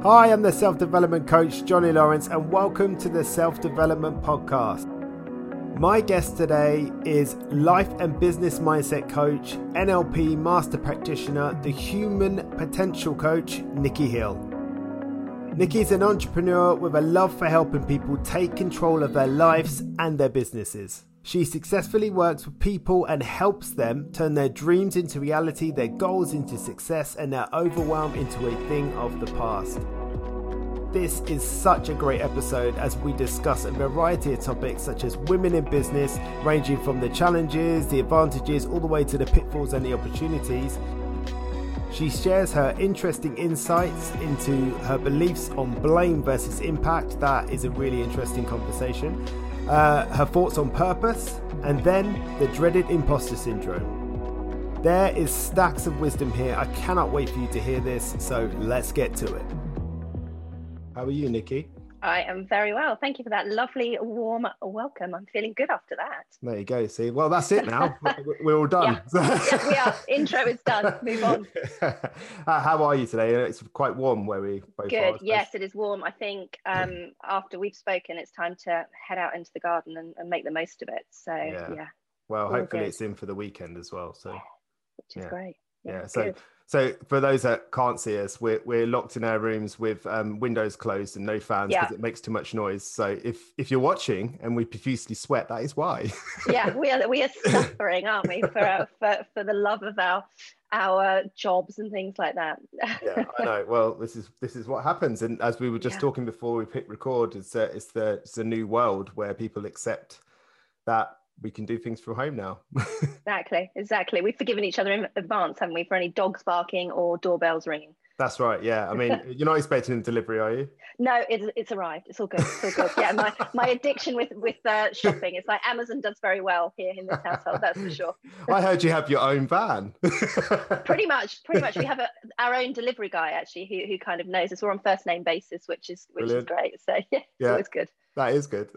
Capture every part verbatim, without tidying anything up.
Hi, I'm the self-development coach, Johnny Lawrence, and welcome to the Self-Development Podcast. My guest today is life and business mindset coach, N L P master practitioner, the human potential coach, Nikki Hill. Nikki is an entrepreneur with a love for helping people take control of their lives and their businesses. She successfully works with people and helps them turn their dreams into reality, their goals into success, and their overwhelm into a thing of the past. This is such a great episode as we discuss a variety of topics such as women in business, ranging from the challenges, the advantages, all the way to the pitfalls and the opportunities. She shares her interesting insights into her beliefs on blame versus impact. That is a really interesting conversation. Uh, her thoughts on purpose, and then the dreaded imposter syndrome. There is stacks of wisdom here. I cannot wait for you to hear this, so let's get to it. How are you, Nikki? I am very well. Thank you for that lovely, warm welcome. I'm feeling good after that. There you go. See, well, that's it now. We're all done. Yeah, yeah we are. Intro is done. Move on. uh, how are you today? It's quite warm where we both good. are. Good. Yes, it is warm. I think um, after we've spoken, it's time to head out into the garden and, and make the most of it. So, yeah. yeah. Well, hopefully good. It's in for the weekend as well. So, which is yeah. great. Yeah. yeah so. Good. So for those that can't see us, we're, we're locked in our rooms with um, windows closed and no fans because yeah. it makes too much noise. So if if you're watching and we profusely sweat, that is why. yeah, we are we are suffering, aren't we, for, our, for for the love of our our jobs and things like that. yeah, I know. Well, this is this is what happens. And as we were just yeah. talking before we hit record, it's a, it's the it's a new world where people accept that we can do things from home now. exactly exactly we've forgiven each other in advance, haven't we, for any dogs barking or doorbells ringing? That's right. Yeah, I mean, you're not expecting a delivery, are you? No, it's it's arrived. It's all good. It's all good. Yeah, my my addiction with with uh, shopping, it's like Amazon does very well here in this household, that's for sure. I heard you have your own van. pretty much pretty much we have a, our own delivery guy actually who who kind of knows us. We're on first name basis, which is which Brilliant. is great. So yeah, it's yeah. always good. That is good.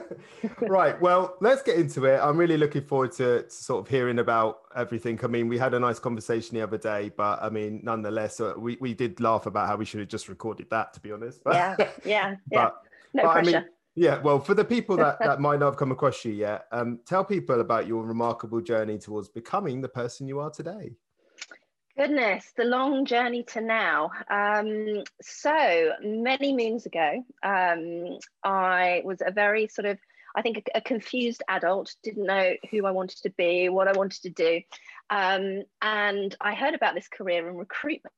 Right. Well, let's get into it. I'm really looking forward to, to sort of hearing about everything. I mean, we had a nice conversation the other day, but I mean, nonetheless, uh, we, we did laugh about how we should have just recorded that, to be honest. But, yeah. Yeah. Yeah. But, no but, pressure. I mean, yeah. Well, for the people that, that might not have come across you yet, um, tell people about your remarkable journey towards becoming the person you are today. Goodness, the long journey to now. Um, so many moons ago, um, I was a very sort of, I think, a, a confused adult, didn't know who I wanted to be, what I wanted to do. Um, and I heard about this career in recruitment,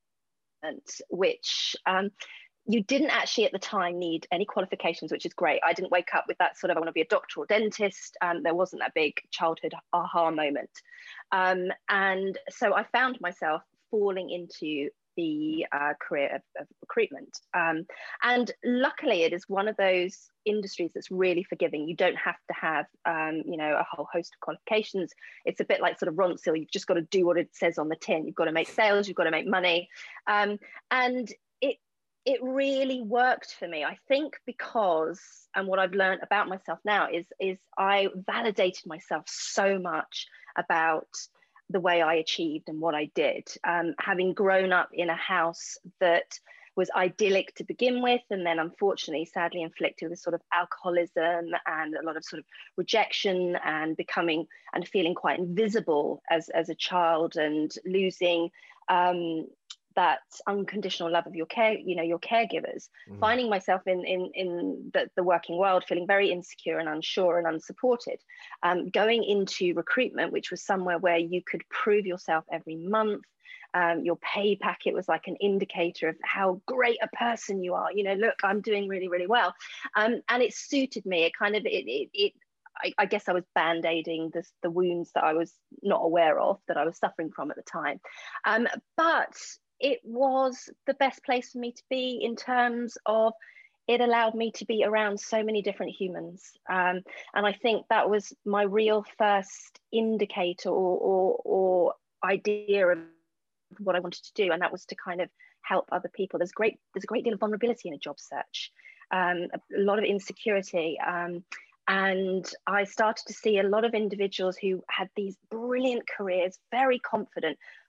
which um, you didn't actually at the time need any qualifications, which is great. I didn't wake up with that sort of, I want to be a doctor or dentist. Um, there wasn't that big childhood aha moment. Um, and so I found myself falling into the uh, career of, of recruitment. Um, and luckily it is one of those industries that's really forgiving. You don't have to have, um, you know, a whole host of qualifications. It's a bit like sort of Ronseal. You've just got to do what it says on the tin. You've got to make sales, you've got to make money. Um, and it, it really worked for me, I think, because, and what I've learned about myself now is, is I validated myself so much about the way I achieved and what I did. Um, having grown up in a house that was idyllic to begin with, and then unfortunately, sadly inflicted with sort of alcoholism and a lot of sort of rejection and becoming and feeling quite invisible as, as a child, and losing um, that unconditional love of your care, you know, your caregivers, mm. finding myself in in in the, the working world, feeling very insecure and unsure and unsupported, um, going into recruitment, which was somewhere where you could prove yourself every month. Um, your pay packet was like an indicator of how great a person you are. You know, look, I'm doing really, really well. Um, and it suited me. It kind of, it, it, it I, I guess I was band-aiding the, the wounds that I was not aware of, that I was suffering from at the time. Um, but it was the best place for me to be in terms of it allowed me to be around so many different humans. Um, and I think that was my real first indicator or, or, or idea of what I wanted to do. And that was to kind of help other people. There's great, there's a great deal of vulnerability in a job search, um, a, a lot of insecurity. Um, And I started to see a lot of individuals who had these brilliant careers, very confident,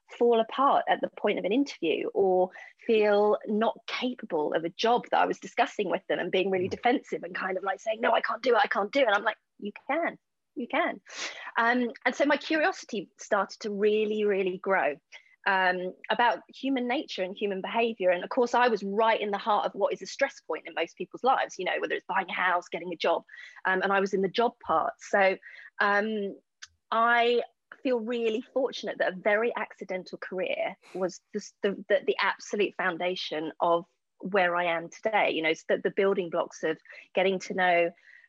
fall apart at the point of an interview, or feel not capable of a job that I was discussing with them and being really defensive and kind of like saying, no, I can't do it, I can't do it. And I'm like, you can, you can. Um, and so my curiosity started to really, really grow um, about human nature and human behavior. And of course, I was right in the heart of what is a stress point in most people's lives, you know, whether it's buying a house, getting a job. Um, and I was in the job part. So um, I feel really fortunate that a very accidental career was just the, the, the absolute foundation of where I am today. You know, it's the, the building blocks of getting to know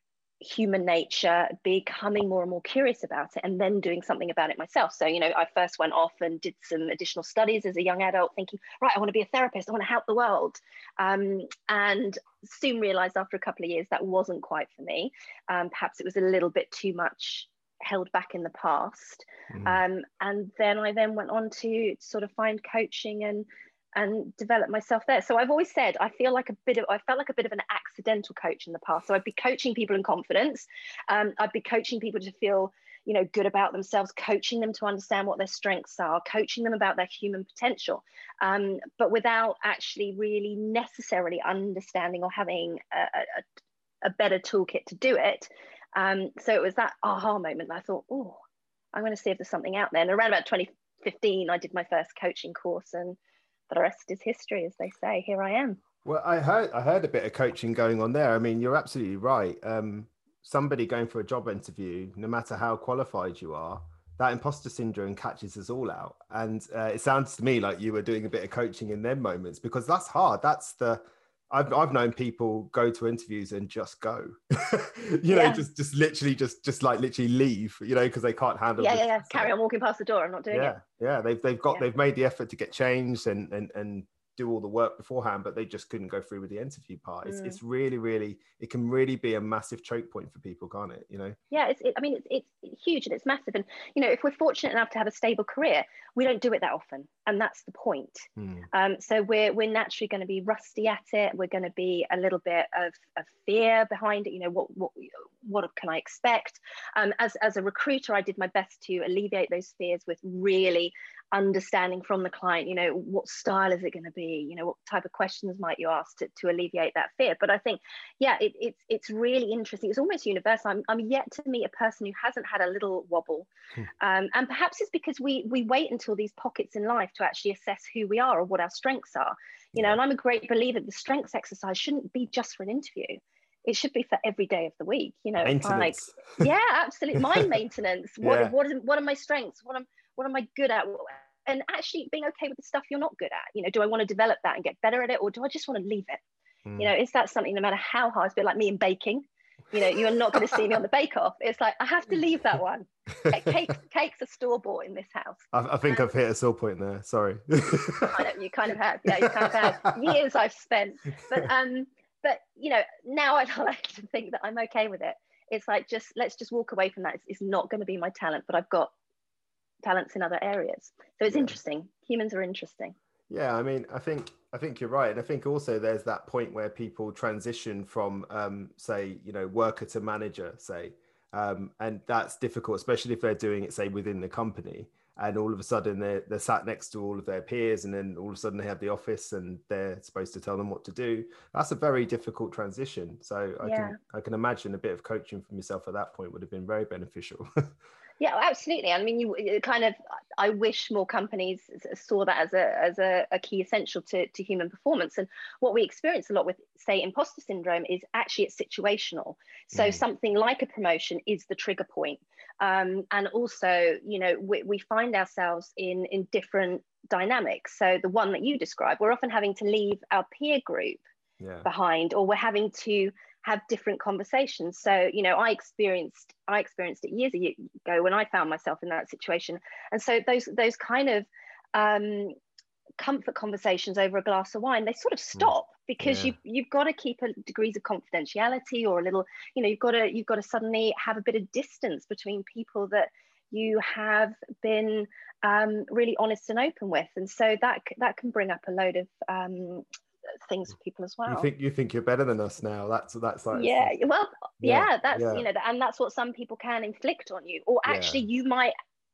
human nature, becoming more and more curious about it, and then doing something about it myself. So, you know, I first went off and did some additional studies as a young adult, thinking, right, I want to be a therapist, I want to help the world. Um, and soon realized after a couple of years that wasn't quite for me. Um, perhaps it was a little bit too much held back in the past. Mm. Um, and then I then went on to sort of find coaching and and develop myself there. So I've always said, I feel like a bit of, I felt like a bit of an accidental coach in the past. So I'd be coaching people in confidence. Um, I'd be coaching people to feel, you know, good about themselves, coaching them to understand what their strengths are, coaching them about their human potential, um, but without actually really necessarily understanding or having a, a, a better toolkit to do it. Um, so it was that aha moment that I thought, oh, I'm going to see if there's something out there. And around about twenty fifteen, I did my first coaching course, and the rest is history, as they say. Here I am. Well, I heard I heard a bit of coaching going on there. I mean, you're absolutely right. Um, somebody going for a job interview, no matter how qualified you are, that imposter syndrome catches us all out. And uh, it sounds to me like you were doing a bit of coaching in them moments, because that's hard. That's the I've I've known people go to interviews and just go, you yeah. know, just just literally just just like literally leave, you know, because they can't handle. Yeah, yeah, yeah. Carry on walking past the door. I'm not doing yeah, it. Yeah, yeah. They've they've got yeah. they've made the effort to get changed and and and do all the work beforehand, but they just couldn't go through with the interview part. It's mm. it's really really it can really be a massive choke point for people, can't it? You know. Yeah, it's. It, I mean, it's it's huge and it's massive. And you know, if we're fortunate enough to have a stable career, we don't do it that often, and that's the point. Mm. Um, so we're we're naturally going to be rusty at it. We're going to be a little bit of, of fear behind it. You know, what what what can I expect? Um, as as a recruiter, I did my best to alleviate those fears with really understanding from the client, you know, what style is it going to be, you know, what type of questions might you ask to, to alleviate that fear. But I think, yeah, it, it's it's really interesting. It's almost universal. I'm, I'm yet to meet a person who hasn't had a little wobble. Hmm. Um, and perhaps it's because we we wait until these pockets in life to actually assess who we are or what our strengths are. You know, and I'm a great believer the strengths exercise shouldn't be just for an interview. It should be for every day of the week. You know, it's like, yeah, absolutely. Mind maintenance. What, yeah. what, is, what are my strengths? What am, what am I good at? And actually being okay with the stuff you're not good at. You know, do I want to develop that and get better at it? Or do I just want to leave it? Mm. You know, is that something, no matter how hard, it's a bit like me in baking. You know, you're not going to see me on the bake-off. It's like, I have to leave that one. Cakes, cakes are store-bought in this house. I, I think um, I've hit a sore point there. Sorry. I know, you kind of have. Yeah, you kind of have. Years I've spent. But, um, but you know, now I like to think that I'm okay with it. It's like, just let's just walk away from that. It's, it's not going to be my talent, but I've got talents in other areas. So it's yeah. interesting. Humans are interesting. Yeah, I mean, I think I think you're right, and I think also there's that point where people transition from, um, say, you know, worker to manager, say, um, and that's difficult, especially if they're doing it, say, within the company, and all of a sudden they're they're sat next to all of their peers, and then all of a sudden they have the office, and they're supposed to tell them what to do. That's a very difficult transition. So I yeah. can I can imagine a bit of coaching from yourself at that point would have been very beneficial. Yeah, absolutely. I mean, you kind of, I wish more companies saw that as a as a, a key essential to, to human performance. And what we experience a lot with, say, imposter syndrome is actually it's situational. So mm. something like a promotion is the trigger point. Um, and also, you know, we, we find ourselves in, in different dynamics. So the one that you described, we're often having to leave our peer group yeah. behind, or we're having to have different conversations. So, you know, I experienced, I experienced it years ago when I found myself in that situation. And so those, those kind of um, comfort conversations over a glass of wine, they sort of stop mm. because yeah. you, you've got to keep a degrees of confidentiality, or a little, you know, you've got to, you've got to suddenly have a bit of distance between people that you have been um, really honest and open with. And so that, that can bring up a load of, um, things for people as well. You think you think you're better than us now? That's that's like yeah. Well, yeah, yeah that's yeah. you know, and that's what some people can inflict on you, or actually yeah. you might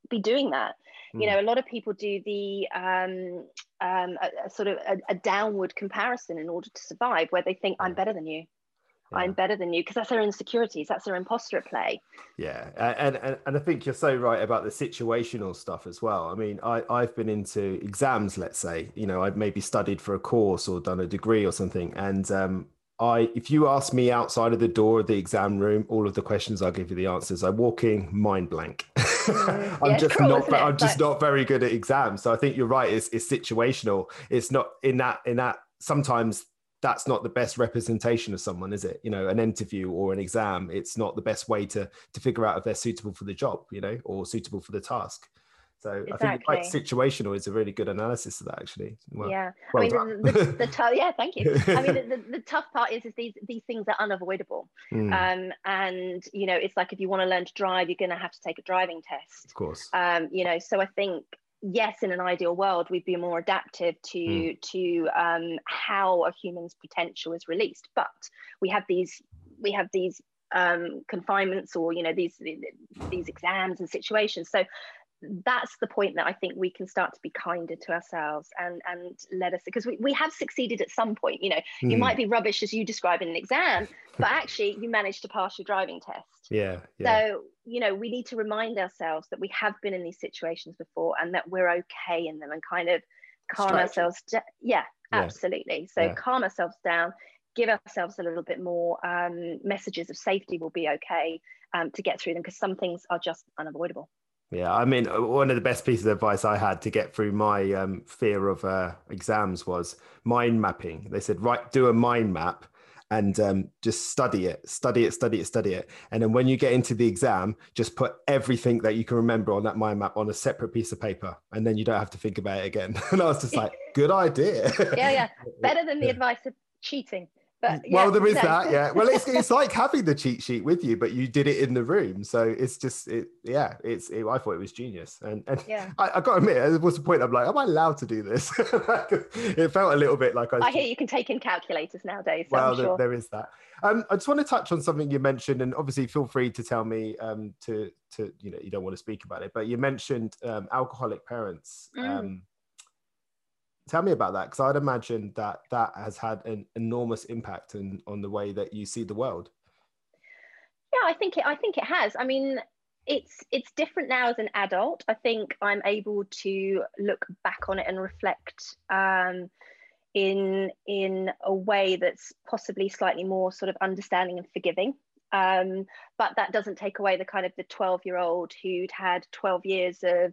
be doing that. Mm. You know, a lot of people do the um, um, a, a sort of a, a downward comparison in order to survive, where they think, I'm better than you. Yeah. I'm better than you, because that's their insecurities. That's their imposter at play. Yeah. And, and, and I think you're so right about the situational stuff as well. I mean, I, I've been into exams, let's say, you know, I've maybe studied for a course or done a degree or something. And um, I, if you ask me outside of the door of the exam room, all of the questions, I'll give you the answers. I walk in mind blank. Mm, I'm yeah, just cruel, not, I'm just like... not very good at exams. So I think you're right. It's, it's situational. It's not in that, in that sometimes that's not the best representation of someone, is it? You know, an interview or an exam, it's not the best way to to figure out if they're suitable for the job, you know, or suitable for the task. So exactly. I think like situational is a really good analysis of that, actually. Well, yeah, well I mean, the, the, the tough, yeah, thank you. I mean, the, the, the tough part is, is these these things are unavoidable. Mm. Um, and, you know, it's like if you want to learn to drive, you're going to have to take a driving test. Of course. Um, you know, so I think, yes, in an ideal world, we'd be more adaptive to mm. to um, how a human's potential is released. But we have these we have these um, confinements, or you know, these these exams and situations. So that's the point that I think we can start to be kinder to ourselves and and let us, because we, we have succeeded at some point. You know, mm. you might be rubbish as you describe in an exam, but actually you managed to pass your driving test. Yeah, yeah. So, you know, we need to remind ourselves that we have been in these situations before and that we're okay in them, and kind of calm Stretch. ourselves down. Yeah, yeah, absolutely. So yeah. calm ourselves down, give ourselves a little bit more um, messages of safety. Will be okay um, to get through them, because some things are just unavoidable. Yeah, I mean, one of the best pieces of advice I had to get through my um, fear of uh, exams was mind mapping. They said, right, do a mind map and um, just study it, study it, study it, study it. And then when you get into the exam, just put everything that you can remember on that mind map on a separate piece of paper. And then you don't have to think about it again. And I was just like, good idea. Yeah, yeah. Better than the yeah. advice of cheating. But, well, yeah, there is no. that, yeah. Well, it's it's like having the cheat sheet with you, but you did it in the room. So it's just, it, yeah, it's. It, I thought it was genius, and and yeah. I, I got to admit, there was a point I'm like, am I allowed to do this? It felt a little bit like I. Was I hear you can take in calculators nowadays. So well, I'm sure. there, there is that. Um, I just want to touch on something you mentioned, and obviously, feel free to tell me um to to you know you don't want to speak about it, but you mentioned um, alcoholic parents. Mm. Um, Tell me about that, because I'd imagine that that has had an enormous impact in, on the way that you see the world. Yeah, I think it. I think it has. I mean, it's it's different now as an adult. I think I'm able to look back on it and reflect um, in in a way that's possibly slightly more sort of understanding and forgiving. Um, but that doesn't take away the kind of the twelve-year-old who'd had twelve years of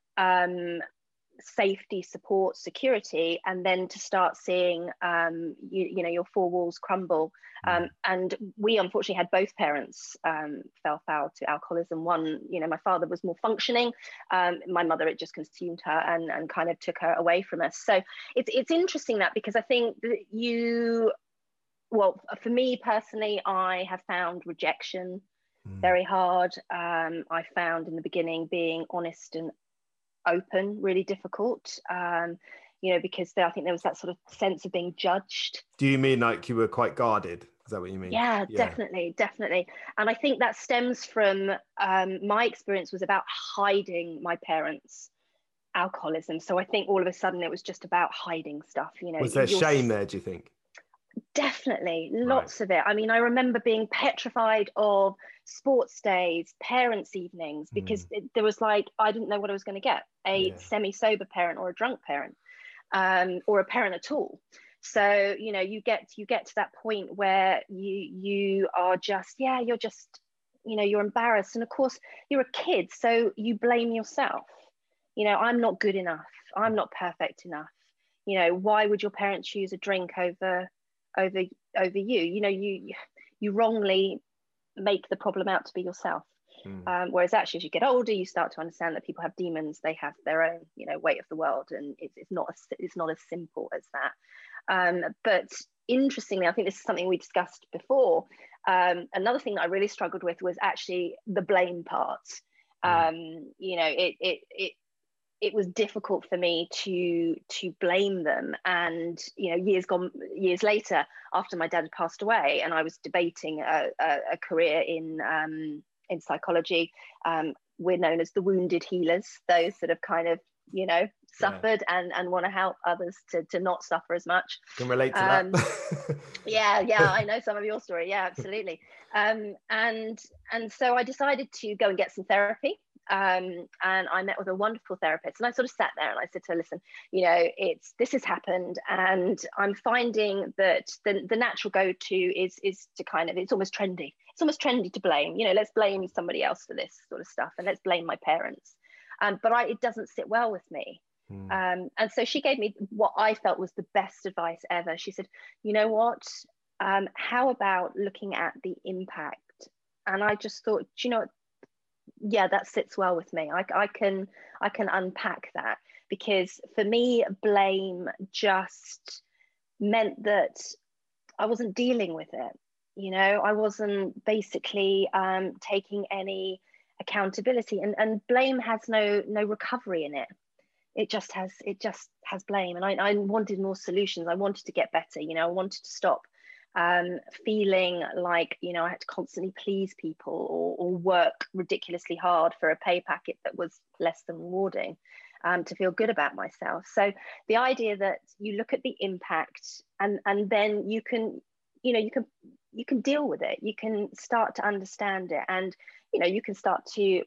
um, safety, support, security, and then to start seeing um you, you know your four walls crumble. Um and we unfortunately had both parents um fell foul to alcoholism. One, you know my father was more functioning, um my mother, it just consumed her and and kind of took her away from us. So it's it's interesting that, because I think that you well for me personally, I have found rejection mm. very hard. um I found in the beginning being honest and open really difficult, um you know because there, I think there was that sort of sense of being judged. Do you mean like you were quite guarded? Is that what you mean? Yeah, yeah. definitely definitely and I think that stems from um my experience was about hiding my parents' alcoholism. So I think all of a sudden it was just about hiding stuff. You know, was there shame there, do you think? Definitely, lots right. of it. I mean, I remember being petrified of sports days, parents' evenings, because mm. it, there was like, I didn't know what I was going to get, a yeah. semi-sober parent or a drunk parent, um, or a parent at all. So, you know, you get you get to that point where you you are just, yeah, you're just, you know, you're embarrassed. And of course, you're a kid, so you blame yourself. You know, I'm not good enough. I'm not perfect enough. You know, why would your parents choose a drink over over over you? You know, you you wrongly make the problem out to be yourself. Mm. Um, whereas actually, as you get older, you start to understand that people have demons. They have their own, you know, weight of the world, and it's, it's not as, it's not as simple as that. Um, but interestingly, I think this is something we discussed before. Um, another thing that I really struggled with was actually the blame part. Mm. Um, you know, it it it. it was difficult for me to to blame them. And you know, years gone years later, after my dad had passed away, and I was debating a, a, a career in um, in psychology, um, we're known as the wounded healers, those that have kind of, you know, suffered yeah. and, and want to help others to, to not suffer as much. Can relate to um, that. yeah, yeah, I know some of your story. Yeah, absolutely. Um, and and so I decided to go and get some therapy. Um, and I met with a wonderful therapist, and I sort of sat there and I said to her, listen, you know, it's this has happened, and I'm finding that the, the natural go-to is is to kind of, it's almost trendy. It's almost trendy to blame. You know, let's blame somebody else for this sort of stuff, and let's blame my parents. Um, but I, it doesn't sit well with me. Mm. Um, and so she gave me what I felt was the best advice ever. She said, you know what? Um, how about looking at the impact? And I just thought, do you know what? Yeah, that sits well with me. I, I can I can unpack that, because for me, blame just meant that I wasn't dealing with it. You know, I wasn't basically um, taking any accountability, and, and blame has no no recovery in it. It just has it just has blame. And I, I wanted more solutions. I wanted to get better. You know, I wanted to stop um, feeling like, you know, I had to constantly please people, or, or work ridiculously hard for a pay packet that was less than rewarding, um, to feel good about myself. So the idea that you look at the impact, and and then you can, you know, you can you can deal with it. You can start to understand it, and you know, you can start to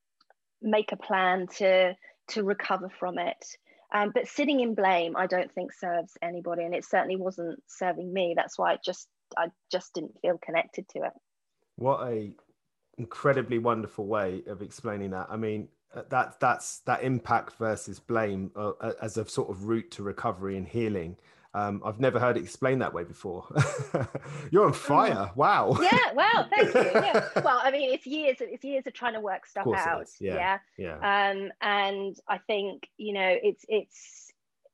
make a plan to to recover from it. Um, but sitting in blame, I don't think serves anybody, and it certainly wasn't serving me. That's why I just I just didn't feel connected to it. What a incredibly wonderful way of explaining that. I mean, that that's that impact versus blame uh, as a sort of route to recovery and healing. Um, I've never heard it explained that way before. You're on fire. Oh. Wow. Yeah. Wow. Thank you. Yeah. Well, I mean, it's years. It's years of trying to work stuff out. Yeah. Yeah. Yeah. Um, and I think, you know, it's it's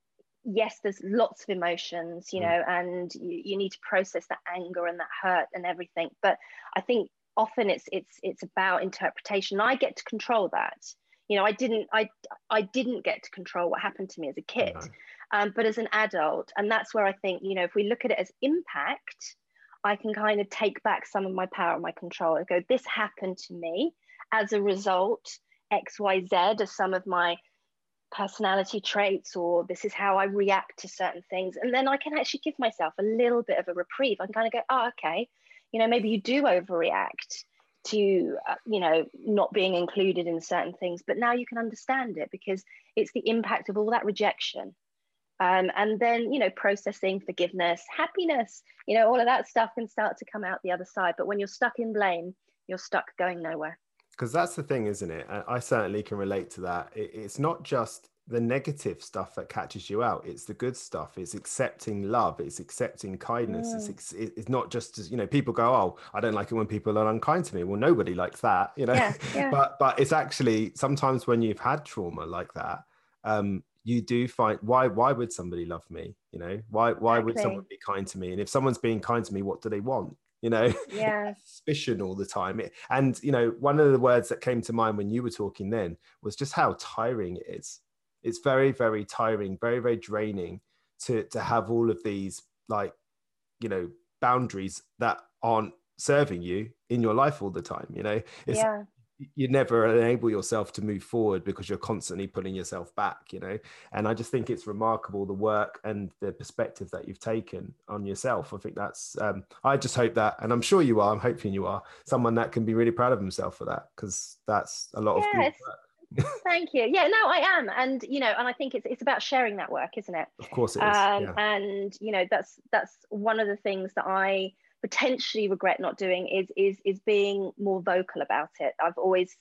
yes, there's lots of emotions, you know, mm. and you, you need to process that anger and that hurt and everything. But I think often it's it's it's about interpretation. I get to control that. You know, I didn't I I didn't get to control what happened to me as a kid. No. Um, but as an adult, and that's where I think, you know, if we look at it as impact, I can kind of take back some of my power and my control and go, this happened to me as a result, X, Y, Z are some of my personality traits, or this is how I react to certain things. And then I can actually give myself a little bit of a reprieve. I can kind of go, oh, okay, you know, maybe you do overreact to, uh, you know, not being included in certain things, but now you can understand it because it's the impact of all that rejection. Um, and then, you know, processing, forgiveness, happiness, you know, all of that stuff can start to come out the other side. But when you're stuck in blame, you're stuck going nowhere. Because that's the thing, isn't it? I certainly can relate to that. It's not just the negative stuff that catches you out. It's the good stuff. It's accepting love. It's accepting kindness. Mm. It's, it's not just, you know, people go, oh, I don't like it when people are unkind to me. Well, nobody likes that, you know, yeah, yeah. but but it's actually sometimes when you've had trauma like that, um, you do find why why would somebody love me? You know, why why exactly. would someone be kind to me? And if someone's being kind to me, what do they want? You know, yeah, suspicion all the time. It, and you know, one of the words that came to mind when you were talking then was just how tiring it is. It's very, very tiring, very, very draining to to have all of these, like, you know, boundaries that aren't serving you in your life all the time. You know, it's, yeah. you never enable yourself to move forward because you're constantly pulling yourself back, you know. And I just think it's remarkable, the work and the perspective that you've taken on yourself. I think that's um I just hope that, and I'm sure you are, I'm hoping you are someone that can be really proud of himself for that, because that's a lot yes. of good work. Thank you. Yeah, no, I am. And you know, and I think it's it's about sharing that work, isn't it? Of course it is. Um, yeah. And you know, that's that's one of the things that I potentially regret not doing is is is being more vocal about it. I've always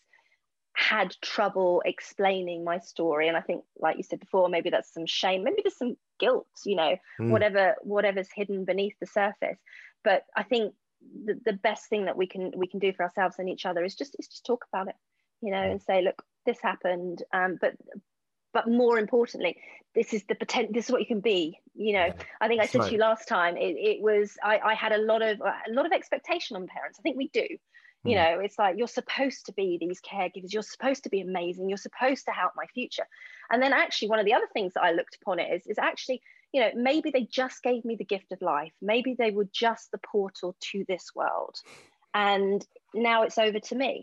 had trouble explaining my story, and I think, like you said before, maybe that's some shame, maybe there's some guilt, you know, mm. whatever whatever's hidden beneath the surface. But I think the, the best thing that we can we can do for ourselves and each other is just is just talk about it, you know, mm. and say, look, this happened, um, but but more importantly, this is the potential, this is what you can be, you know. Yeah, I think I said right. to you last time, it, it was, I, I had a lot of, a lot of expectation on parents. I think we do, you mm. know, it's like, you're supposed to be these caregivers. You're supposed to be amazing. You're supposed to help my future. And then actually one of the other things that I looked upon it is, is actually, you know, maybe they just gave me the gift of life. Maybe they were just the portal to this world. And now it's over to me.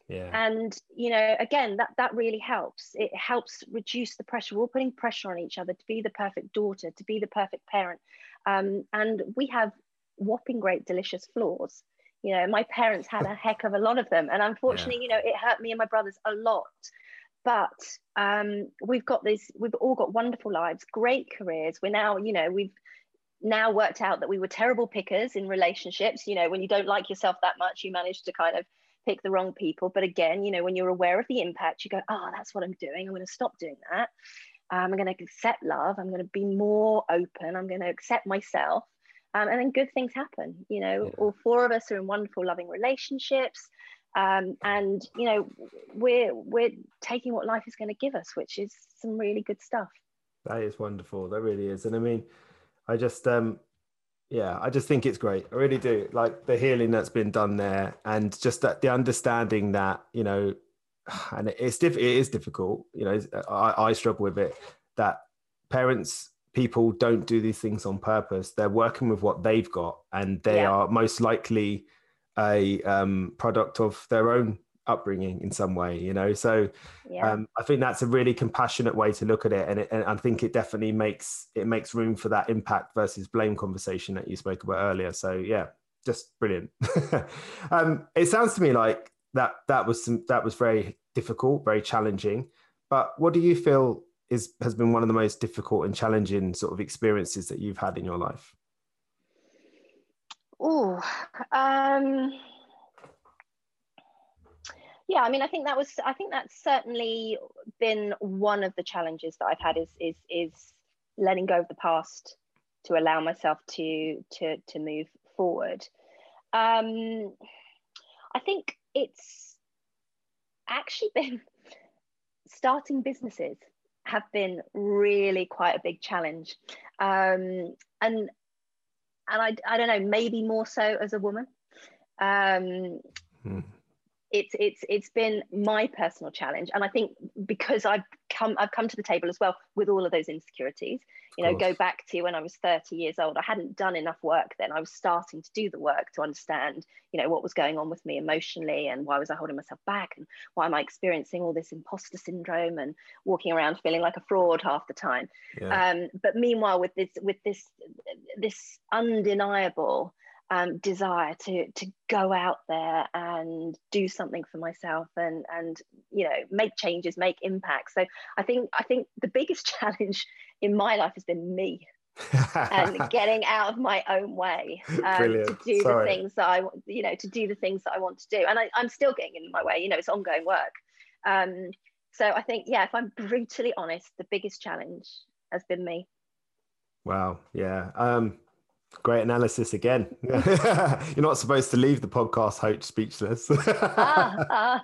Yeah. And, you know, again, that, that really helps. It helps reduce the pressure. We're all putting pressure on each other to be the perfect daughter, to be the perfect parent. Um, and we have whopping great, delicious flaws. You know, my parents had a heck of a lot of them. And unfortunately, Yeah. you know, it hurt me and my brothers a lot. But um, we've got this, we've all got wonderful lives, great careers. We're now, you know, we've now worked out that we were terrible pickers in relationships. You know, when you don't like yourself that much, you manage to kind of pick the wrong people. But again, you know, when you're aware of the impact, you go, oh, that's what I'm doing. I'm going to stop doing that. Um, I'm going to accept love. I'm going to be more open. I'm going to accept myself. Um, and then good things happen. You know, Yeah. all four of us are in wonderful, loving relationships. Um, and, you know, we're, we're taking what life is going to give us, which is some really good stuff. That is wonderful. That really is. And I mean, I just, um, yeah, I just think it's great. I really do. Like the healing that's been done there, and just that the understanding that, you know, and it's diff- it is difficult, you know, I, I struggle with it, that parents, people don't do these things on purpose. They're working with what they've got, and they Yeah. are most likely a um, product of their own upbringing in some way, you know. So Yeah. um, I think that's a really compassionate way to look at it, and, it, and I think it definitely makes it makes room for that impact versus blame conversation that you spoke about earlier. So yeah, just brilliant. um, it sounds to me like that that was some, that was very difficult, very challenging. But what do you feel is has been one of the most difficult and challenging sort of experiences that you've had in your life? Oh, um, yeah. I mean, I think that was. I think that's certainly been one of the challenges that I've had is is is letting go of the past to allow myself to to to move forward. Um, I think it's actually been starting businesses have been really quite a big challenge, um, and and I I don't know, maybe more so as a woman. Um, Hmm. it's it's it's been my personal challenge, and I think because I've come I've come to the table as well with all of those insecurities. You know, go back to when I was thirty years old. I hadn't done enough work then. I was starting to do the work to understand, you know, what was going on with me emotionally, and why was I holding myself back, and why am I experiencing all this imposter syndrome and walking around feeling like a fraud half the time. Yeah. Um, but meanwhile, with this with this this undeniable Um, desire to to go out there and do something for myself, and and you know, make changes, make impacts. So I think I think the biggest challenge in my life has been me and getting out of my own way, um, to do the Sorry. things that I you know to do the things that I want to do, and I, I'm still getting in my way. You know, it's ongoing work. Um, so I think, yeah, if I'm brutally honest, the biggest challenge has been me. Wow. Yeah. Um, Great analysis again. You're not supposed to leave the podcast host speechless. ah, ah.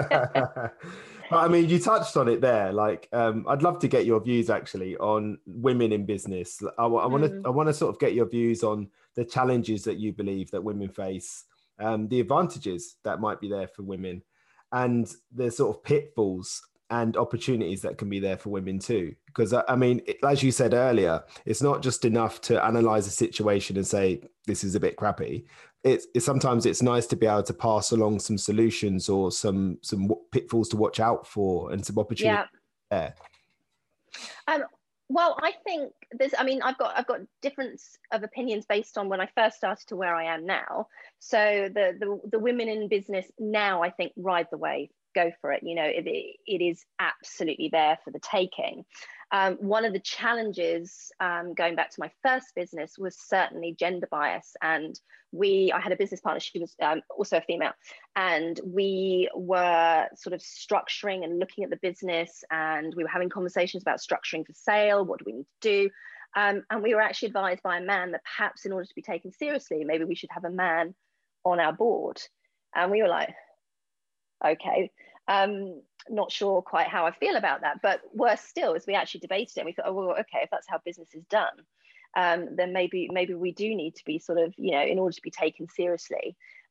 But I mean, you touched on it there. Like, um, I'd love to get your views actually on women in business. I, I want to, Mm. I want to sort of get your views on the challenges that you believe that women face, um, the advantages that might be there for women, and the sort of pitfalls and opportunities that can be there for women too. Because I mean, as you said earlier, it's not just enough to analyze a situation and say, this is a bit crappy. It's, it's sometimes it's nice to be able to pass along some solutions or some, some pitfalls to watch out for and some opportunities Yeah. there. Um, well, I think there's, I mean, I've got, I've got difference of opinions based on when I first started to where I am now. So the, the, the women in business now, I think, ride the wave. Go for it. You know, it, it is absolutely there for the taking. Um, one of the challenges, um, going back to my first business, was certainly gender bias. And we, I had a business partner, she was um, also a female, and we were sort of structuring and looking at the business, and we were having conversations about structuring for sale. What do we need to do? Um, and we were actually advised by a man that perhaps in order to be taken seriously, maybe we should have a man on our board. And we were like, okay, um, not sure quite how I feel about that. But worse still is we actually debated it, and we thought, oh, well, okay, if that's how business is done, um, then maybe maybe we do need to be sort of, you know, in order to be taken seriously,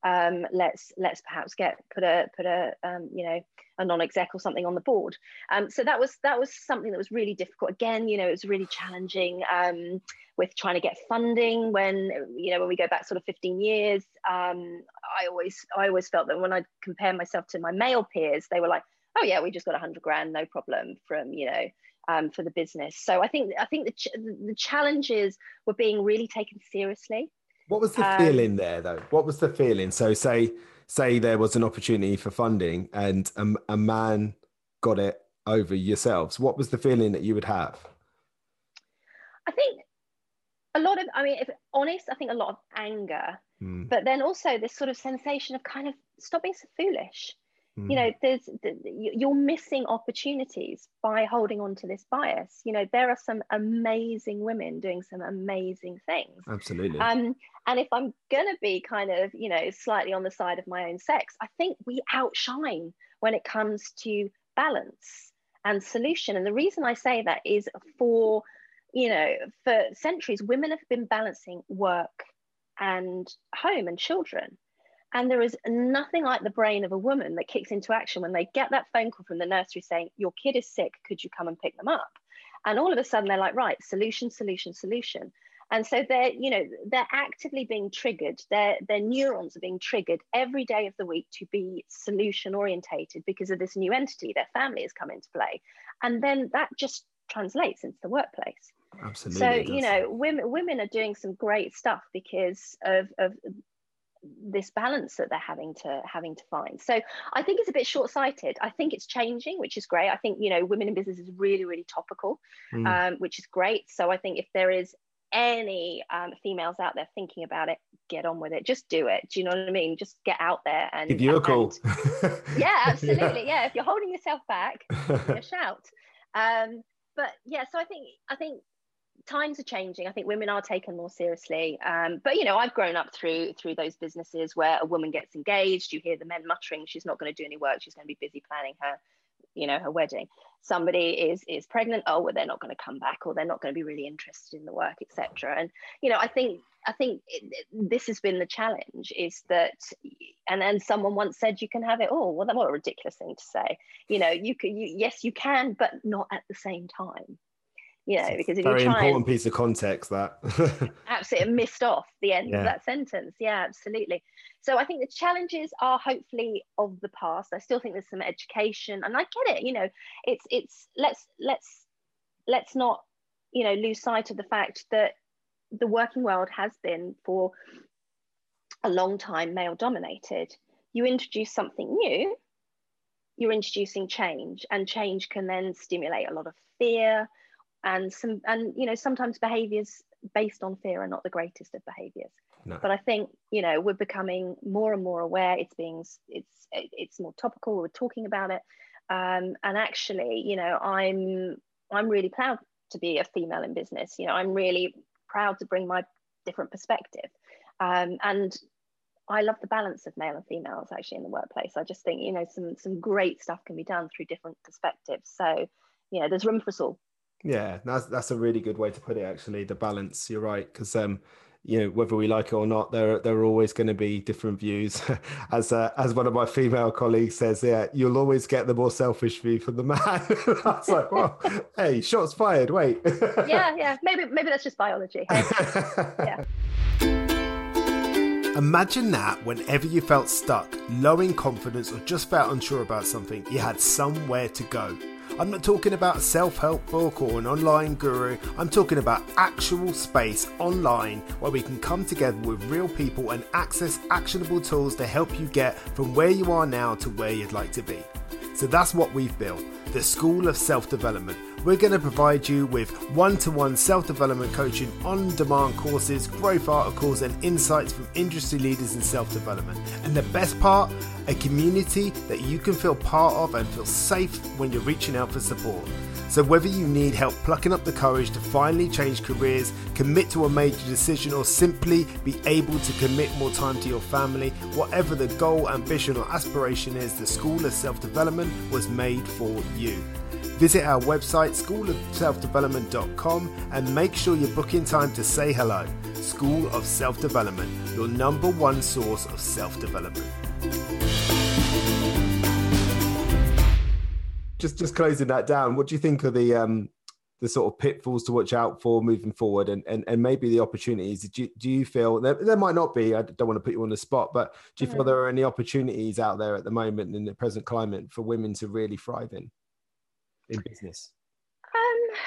Um, let's let's perhaps get put a put a um, you know a non-exec or something on the board. Um, so that was that was something that was really difficult. Again, you know, it was really challenging um, with trying to get funding. When you know when we go back sort of fifteen years, um, I always I always felt that when I compare myself to my male peers, they were like, oh yeah, we just got a hundred grand, no problem, from you know um, for the business. So I think I think the ch- the challenges were being really taken seriously. What was the um, feeling there, though? What was the feeling? So say say there was an opportunity for funding and a, a man got it over yourselves. What was the feeling that you would have? I think a lot of, I mean, if honest, I think a lot of anger, mm. but then also this sort of sensation of kind of stop being so foolish. Mm. You know, there's you're missing opportunities by holding on to this bias. You know, there are some amazing women doing some amazing things. Absolutely. Um, and if I'm going to be kind of, you know, slightly on the side of my own sex, I think we outshine when it comes to balance and solution. And the reason I say that is for, you know, for centuries, women have been balancing work and home and children. And there is nothing like the brain of a woman that kicks into action when they get that phone call from the nursery saying, your kid is sick, could you come and pick them up? And all of a sudden they're like, right, solution, solution, solution. And so they're, you know, they're actively being triggered. Their, their neurons are being triggered every day of the week to be solution orientated because of this new entity. Their family has come into play. And then that just translates into the workplace. Absolutely. So, you know, women, women are doing some great stuff because of, of this balance that they're having to having to find. So I think it's a bit short-sighted. I think it's changing, which is great. I think, you know, women in business is really, really topical, mm. um, which is great. So I think if there is any um, females out there thinking about it, get on with it. Just do it. Do you know what I mean? Just get out there and give you a call. And, yeah, absolutely. Yeah. yeah. If you're holding yourself back, give me a shout. Um, but yeah, so I think I think times are changing. I think women are taken more seriously. Um, but, you know, I've grown up through through those businesses where a woman gets engaged. You hear the men muttering, she's not going to do any work. She's going to be busy planning her, you know, her wedding. Somebody is is pregnant. Oh, well, they're not going to come back, or they're not going to be really interested in the work, et cetera. And, you know, I think I think it, it, this has been the challenge is that, and then someone once said, you can have it all. Well, what a ridiculous thing to say. You know, you can, you, yes, you can, but not at the same time. You know, because if very you try important and, piece of context that absolutely missed off the end yeah. of that sentence. Yeah, absolutely. So I think the challenges are hopefully of the past. I still think there's some education, and I get it. You know, it's it's let's let's let's not you know lose sight of the fact that the working world has been for a long time male dominated. You introduce something new, you're introducing change, and change can then stimulate a lot of fear. And some, and you know, sometimes behaviours based on fear are not the greatest of behaviours. No. But I think you know we're becoming more and more aware. It's being, it's it's more topical. We're talking about it, um, and actually, you know, I'm I'm really proud to be a female in business. You know, I'm really proud to bring my different perspective, um, and I love the balance of male and females actually in the workplace. I just think you know some some great stuff can be done through different perspectives. So, you know, there's room for us all. Yeah, that's that's a really good way to put it. Actually, the balance. You're right, because um, you know, whether we like it or not, there there are always going to be different views. as uh, as one of my female colleagues says, yeah, you'll always get the more selfish view from the man. I was like, well, hey, shots fired. Wait. yeah, yeah. Maybe maybe that's just biology. Hey? Yeah. Imagine that whenever you felt stuck, low in confidence, or just felt unsure about something, you had somewhere to go. I'm not talking about a self-help book or an online guru. I'm talking about actual space online where we can come together with real people and access actionable tools to help you get from where you are now to where you'd like to be. So that's what we've built, the School of Self-Development. We're going to provide you with one-to-one self-development coaching, on-demand courses, growth articles, and insights from industry leaders in self-development. And the best part, a community that you can feel part of and feel safe when you're reaching out for support. So whether you need help plucking up the courage to finally change careers, commit to a major decision, or simply be able to commit more time to your family, whatever the goal, ambition, or aspiration is, the School of Self-Development was made for you. Visit our website, school of self development dot com, and make sure you book in time to say hello. School of Self-Development, your number one source of self-development. Just just closing that down, what do you think are the um, the sort of pitfalls to watch out for moving forward, and and, and maybe the opportunities? Do you, do you feel there, there might not be, I don't want to put you on the spot, but do you feel there are any opportunities out there at the moment in the present climate for women to really thrive in? in business? Um,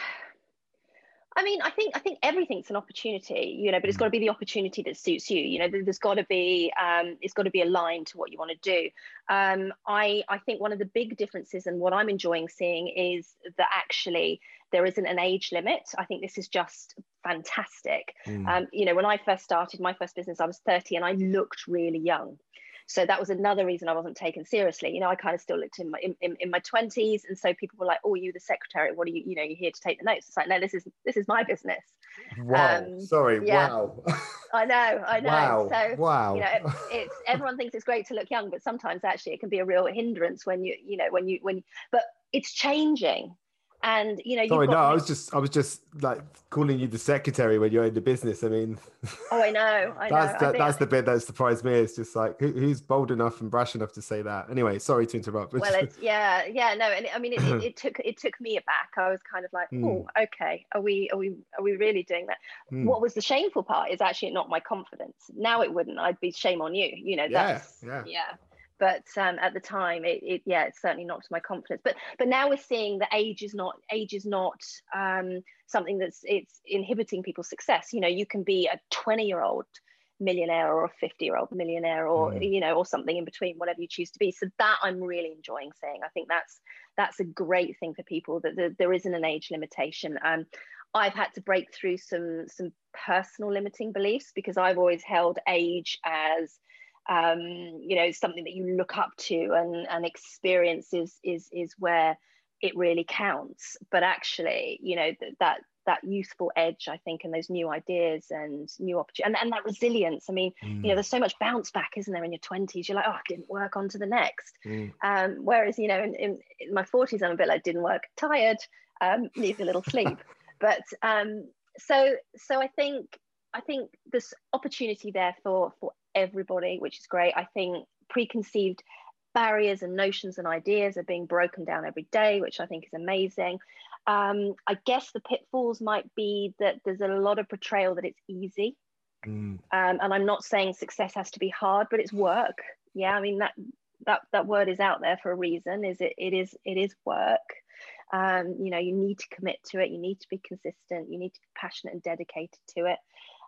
I mean, I think I think everything's an opportunity, you know, but it's got to be the opportunity that suits you. You know, there's got to be um, it's got to be aligned to what you want to do. Um, I I think one of the big differences, and what I'm enjoying seeing, is that actually there isn't an age limit. I think this is just fantastic. Mm. Um, you know, when I first started my first business, I was thirty and I looked really young. So that was another reason I wasn't taken seriously. You know, I kind of still looked in my in, in, in my twenties, and so people were like, "Oh, you the secretary? What are you? You know, you're here to take the notes." It's like, no, this is this is my business. Wow. Um, Sorry. Yeah. Wow. I know. I know. Wow. So wow. You know, it's everyone thinks it's great to look young, but sometimes actually it can be a real hindrance when you you know when you when. But it's changing. And you know, sorry, you've got no, I was just, I was just like calling you the secretary when you're in the business. I mean, oh, I know, I that's know. The, I that's I, the bit that surprised me. It's just like, who, who's bold enough and brash enough to say that? Anyway, sorry to interrupt. Well, it's yeah, yeah, no, and I mean, it, it, it took it took me aback. I was kind of like, mm. oh, okay, are we, are we, are we really doing that? Mm. What was the shameful part is actually not my confidence. Now it wouldn't. I'd be shame on you. You know, that's yeah, yeah. yeah. But um, at the time, it, it yeah, it certainly knocked my confidence. But but now we're seeing that age is not age is not um, something that's it's inhibiting people's success. You know, you can be a twenty-year-old millionaire or a fifty-year-old millionaire, or mm. you know, or something in between, whatever you choose to be. So that I'm really enjoying seeing. I think that's that's a great thing for people, that there, there isn't an age limitation. Um, I've had to break through some some personal limiting beliefs, because I've always held age as Um, you know, something that you look up to, and, and experience is, is, is where it really counts. But actually, you know, th- that that youthful edge, I think, and those new ideas and new opportunities, and, and that resilience. I mean, mm. you know, there's so much bounce back, isn't there, in your twenties? You're like, oh, I didn't work, on to the next. Mm. Um, whereas, you know, in, in, in my forties, I'm a bit like, didn't work, tired, um, needs a little sleep. But um, so so I think I think there's opportunity there for for everybody, which is great. I think preconceived barriers and notions and ideas are being broken down every day, which I think is amazing. Um, I guess the pitfalls might be that there's a lot of portrayal that it's easy. Mm. Um, and I'm not saying success has to be hard, but it's work. Yeah, I mean, that that that word is out there for a reason. Is it it is it is work. Um, you know, you need to commit to it, you need to be consistent, you need to be passionate and dedicated to it.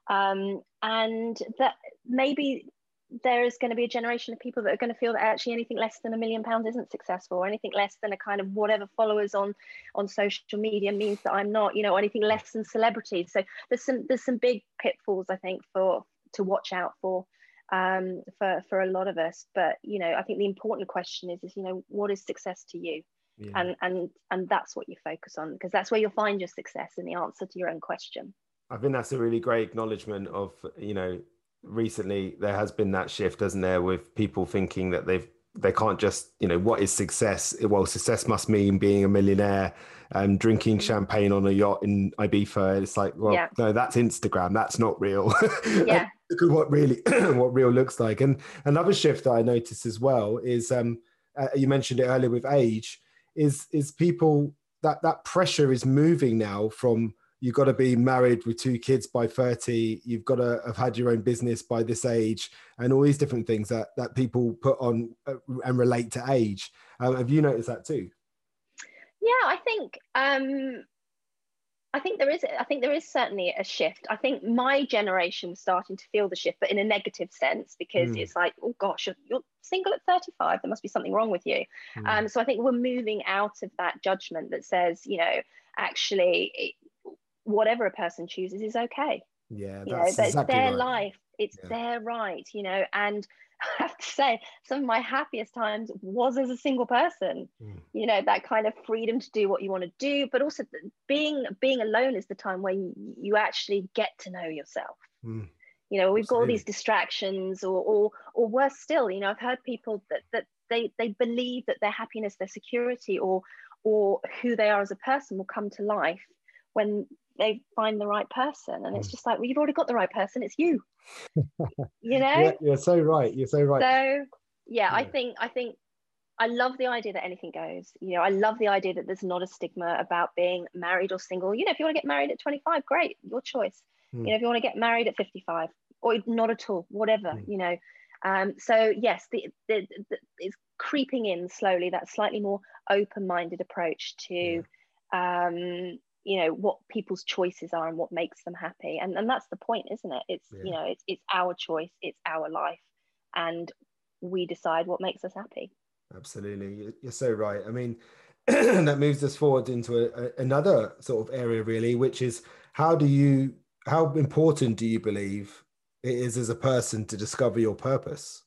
Um, and that maybe there is going to be a generation of people that are going to feel that actually anything less than a million pounds isn't successful, or anything less than a kind of whatever followers on on social media means that I'm not, you know, anything less than celebrities. So there's some there's some big pitfalls, I think, for to watch out for um, for for a lot of us. But you know, I think the important question is is you know, what is success to you? Yeah. And and and that's what you focus on, because that's where you'll find your success in the answer to your own question. I think that's a really great acknowledgement of, you know, recently there has been that shift, hasn't there, with people thinking that they've they can't just, you know, what is success? Well, success must mean being a millionaire and drinking champagne on a yacht in Ibiza. It's like, well, yeah. no, that's Instagram. That's not real. Yeah. Look at what really what real looks like. And another shift that I noticed as well is um, uh, you mentioned it earlier with age. Is is people that that pressure is moving now from, you've got to be married with two kids by thirty, you've got to have had your own business by this age, and all these different things that that people put on uh, and relate to age. Um, have you noticed that too? Yeah, I think um, I think there is. I think there is certainly a shift. I think my generation was starting to feel the shift, but in a negative sense, because mm. it's like, oh gosh, you're, you're single at thirty-five. There must be something wrong with you. Mm. Um, so I think we're moving out of that judgment that says, you know, actually, it, whatever a person chooses is okay. Yeah, you that's know, exactly it's their right. life. It's yeah. their right. You know, and I have to say, some of my happiest times was as a single person. Mm. You know, that kind of freedom to do what you want to do, but also being being alone is the time when you, you actually get to know yourself. Mm. You know, we've Absolutely. got all these distractions, or, or or worse still, you know, I've heard people that that they they believe that their happiness, their security, or or who they are as a person will come to life when they find the right person. And it's just like, well, you've already got the right person. It's you, you know? Yeah, you're so right. You're so right. So yeah, yeah, I think, I think I love the idea that anything goes. You know, I love the idea that there's not a stigma about being married or single. You know, if you want to get married at twenty-five, great, your choice. Mm. You know, if you want to get married at fifty-five, or not at all, whatever, mm. you know. Um, so yes, the, the, the, it's creeping in slowly, that slightly more open-minded approach to, yeah. um, you know, what people's choices are and what makes them happy. And, and that's the point, isn't it? It's, yeah. you know, it's, it's our choice, it's our life, and we decide what makes us happy. Absolutely. You're so right. I mean, that moves us forward into a, a, another sort of area, really, which is how do you, how important do you believe it is as a person to discover your purpose?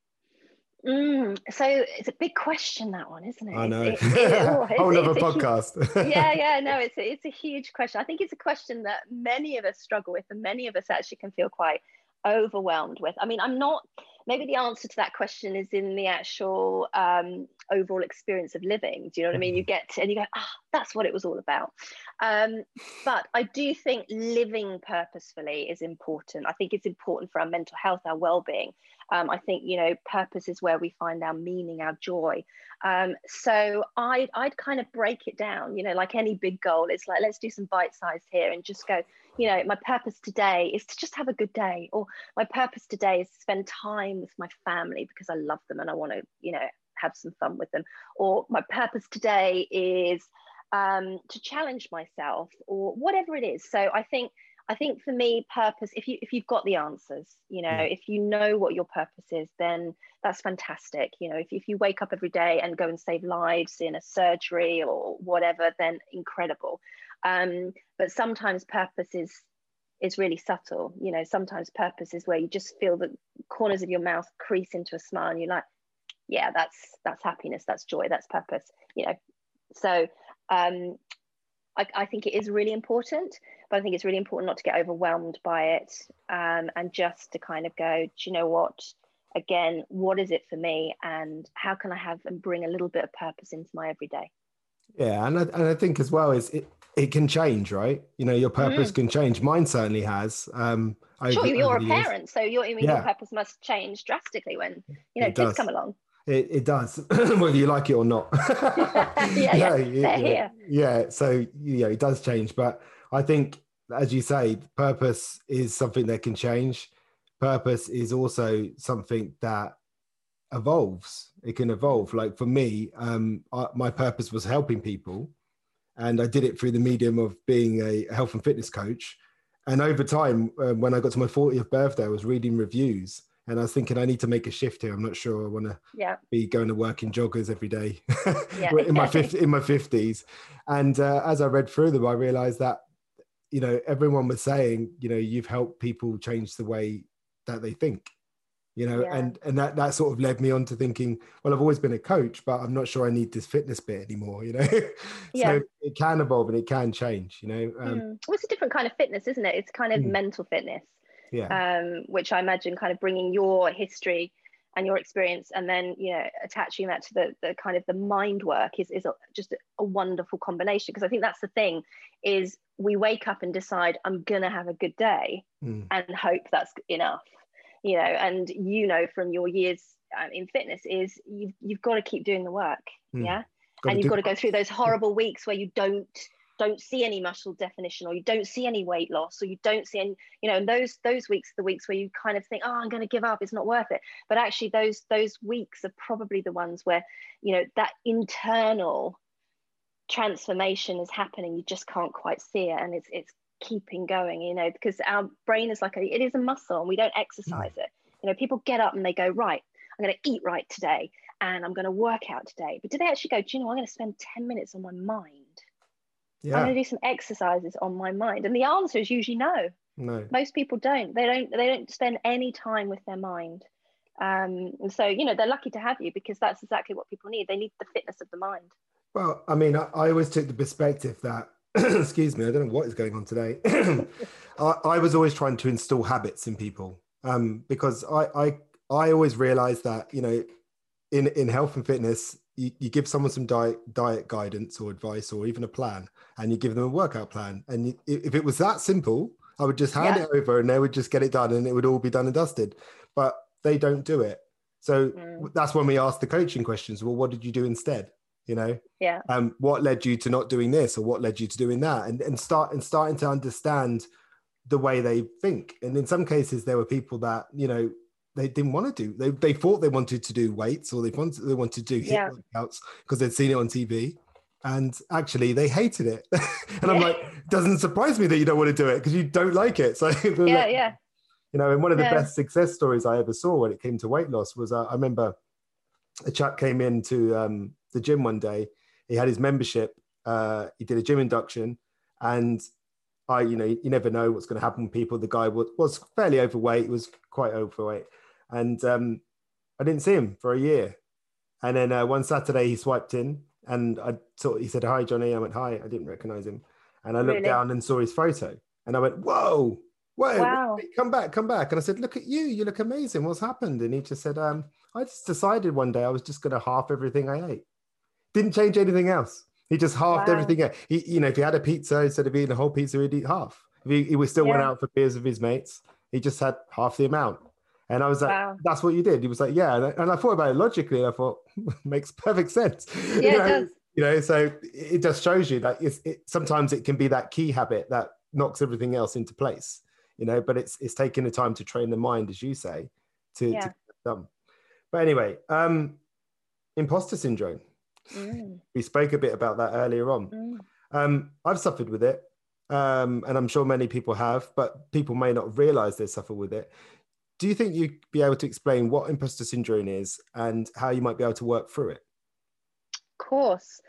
Mm, so it's a big question, that one, isn't it? I know. It, it, oh, it's, Whole other it's podcast. A, yeah, yeah, no, it's a, it's a huge question. I think it's a question that many of us struggle with, and many of us actually can feel quite overwhelmed with. I mean, I'm not, maybe the answer to that question is in the actual um, overall experience of living. Do you know what I mean? You get to, and you go, ah, oh, that's what it was all about. Um, but I do think living purposefully is important. I think it's important for our mental health, our well-being. Um, I think, you know, purpose is where we find our meaning, our joy. Um, so I'd, I'd kind of break it down, you know, like any big goal. It's like, let's do some bite-sized here and just go, you know, my purpose today is to just have a good day, or my purpose today is to spend time with my family because I love them and I want to, you know, have some fun with them. Or my purpose today is um, to challenge myself, or whatever it is. So I think, I think for me, purpose, if you, if you've got the answers, you know, mm. if you know what your purpose is, then that's fantastic. You know, if, if you wake up every day and go and save lives in a surgery or whatever, then incredible. Um, but sometimes purpose is, is really subtle. You know, sometimes purpose is where you just feel the corners of your mouth crease into a smile and you're like, yeah, that's, that's happiness, that's joy, that's purpose, you know. So um, I, I think it is really important, but I think it's really important not to get overwhelmed by it, um, and just to kind of go, do you know what, again, what is it for me, and how can I have and bring a little bit of purpose into my everyday? Yeah, and I, and I think as well is it, it can change, right? You know, your purpose mm. can change. Mine certainly has. Um, over, sure, you're a years. parent, so your, I mean, yeah. your purpose must change drastically when, you know, it kids does. come along. It, it does, whether you like it or not. yeah, yeah, yeah. You, they're you here. Know, yeah, so yeah, it does change. But I think, as you say, purpose is something that can change. Purpose is also something that evolves. It can evolve. Like for me, um, I, my purpose was helping people, and I did it through the medium of being a health and fitness coach. And over time, uh, when I got to my fortieth birthday, I was reading reviews. And I was thinking, I need to make a shift here. I'm not sure I want to yeah. be going to work in joggers every day yeah. in my fifties, in my fifties. And uh, as I read through them, I realized that, you know, everyone was saying, you know, you've helped people change the way that they think, you know, yeah. and, and that, that sort of led me on to thinking, well, I've always been a coach, but I'm not sure I need this fitness bit anymore, you know. so yeah. it can evolve and it can change, you know. Um, mm. Well, it's a different kind of fitness, isn't it? It's kind of mm. mental fitness. Yeah. Um, which I imagine kind of bringing your history and your experience, and then, you know, attaching that to the, the kind of the mind work is, is a, just a, a wonderful combination. Because I think that's the thing, is we wake up and decide, I'm going to have a good day mm. and hope that's enough, you know, and, you know, from your years um, in fitness is you've, you've got to keep doing the work. Mm. Yeah. Got and you've got to go through those horrible weeks where you don't, don't see any muscle definition, or you don't see any weight loss, or you don't see any, you know, and those those weeks are the weeks where you kind of think, oh, I'm going to give up, it's not worth it. But actually those those weeks are probably the ones where, you know, that internal transformation is happening. You just can't quite see it, and it's it's keeping going, you know, because our brain is like a, it is a muscle, and we don't exercise mm. it. You know, people get up and they go, right, I'm going to eat right today, and I'm going to work out today. But do they actually go, do you know, I'm going to spend ten minutes on my mind? Yeah. I'm going to do some exercises on my mind. And the answer is usually no. No. Most people don't. They don't they don't spend any time with their mind. Um, and so, you know, they're lucky to have you, because that's exactly what people need. They need the fitness of the mind. Well, I mean, I, I always took the perspective that, excuse me, I don't know what is going on today. I, I was always trying to install habits in people, um, because I, I, I always realized that, you know, in, in health and fitness, you, you give someone some diet diet guidance or advice or even a plan, and you give them a workout plan. And you, if it was that simple, I would just hand Yeah. it over and they would just get it done and it would all be done and dusted. But they don't do it. So Mm. that's when we ask the coaching questions. Well, what did you do instead? You know, Yeah. um, what led you to not doing this, or what led you to doing that? And and start and starting to understand the way they think. And in some cases, there were people that, you know, they didn't want to do. They they thought they wanted to do weights, or they wanted they wanted to do hit Yeah. workouts because they'd seen it on T V, and actually they hated it. And Yeah. I'm like, it doesn't surprise me that you don't want to do it because you don't like it. So Yeah, yeah. you know, and one of the No. best success stories I ever saw when it came to weight loss was uh, I remember a chap came into um, the gym one day. He had his membership. Uh, he did a gym induction, and I, you know, you never know what's going to happen with people. The guy was, was fairly overweight. He was quite overweight, and um, I didn't see him for a year. And then uh, one Saturday he swiped in, and I saw. He said, "Hi, Johnny." I went, "Hi." I didn't recognize him, and I looked Really? down and saw his photo, and I went, "Whoa, whoa, Wow. wait, come back, come back." And I said, "Look at you. You look amazing. What's happened?" And he just said, um, "I just decided one day I was just going to half everything I ate. Didn't change anything else. He just halved Wow. everything out. He, you know, if he had a pizza, instead of eating a whole pizza, he'd eat half. If he, he was still went Yeah. out for beers with his mates, he just had half the amount." And I was like, Wow. "That's what you did." He was like, "Yeah." And I, and I thought about it logically, and I thought, makes perfect sense. Yeah, you know, it does. You know, so it just shows you that it's, it, sometimes it can be that key habit that knocks everything else into place. You know, but it's it's taking the time to train the mind, as you say, to, Yeah. to get it done. But anyway, um, imposter syndrome. Mm. We spoke a bit about that earlier on. Mm. Um, I've suffered with it, um, and I'm sure many people have, but people may not realize they suffer with it. Do you think you'd be able to explain what imposter syndrome is and how you might be able to work through it? Of course.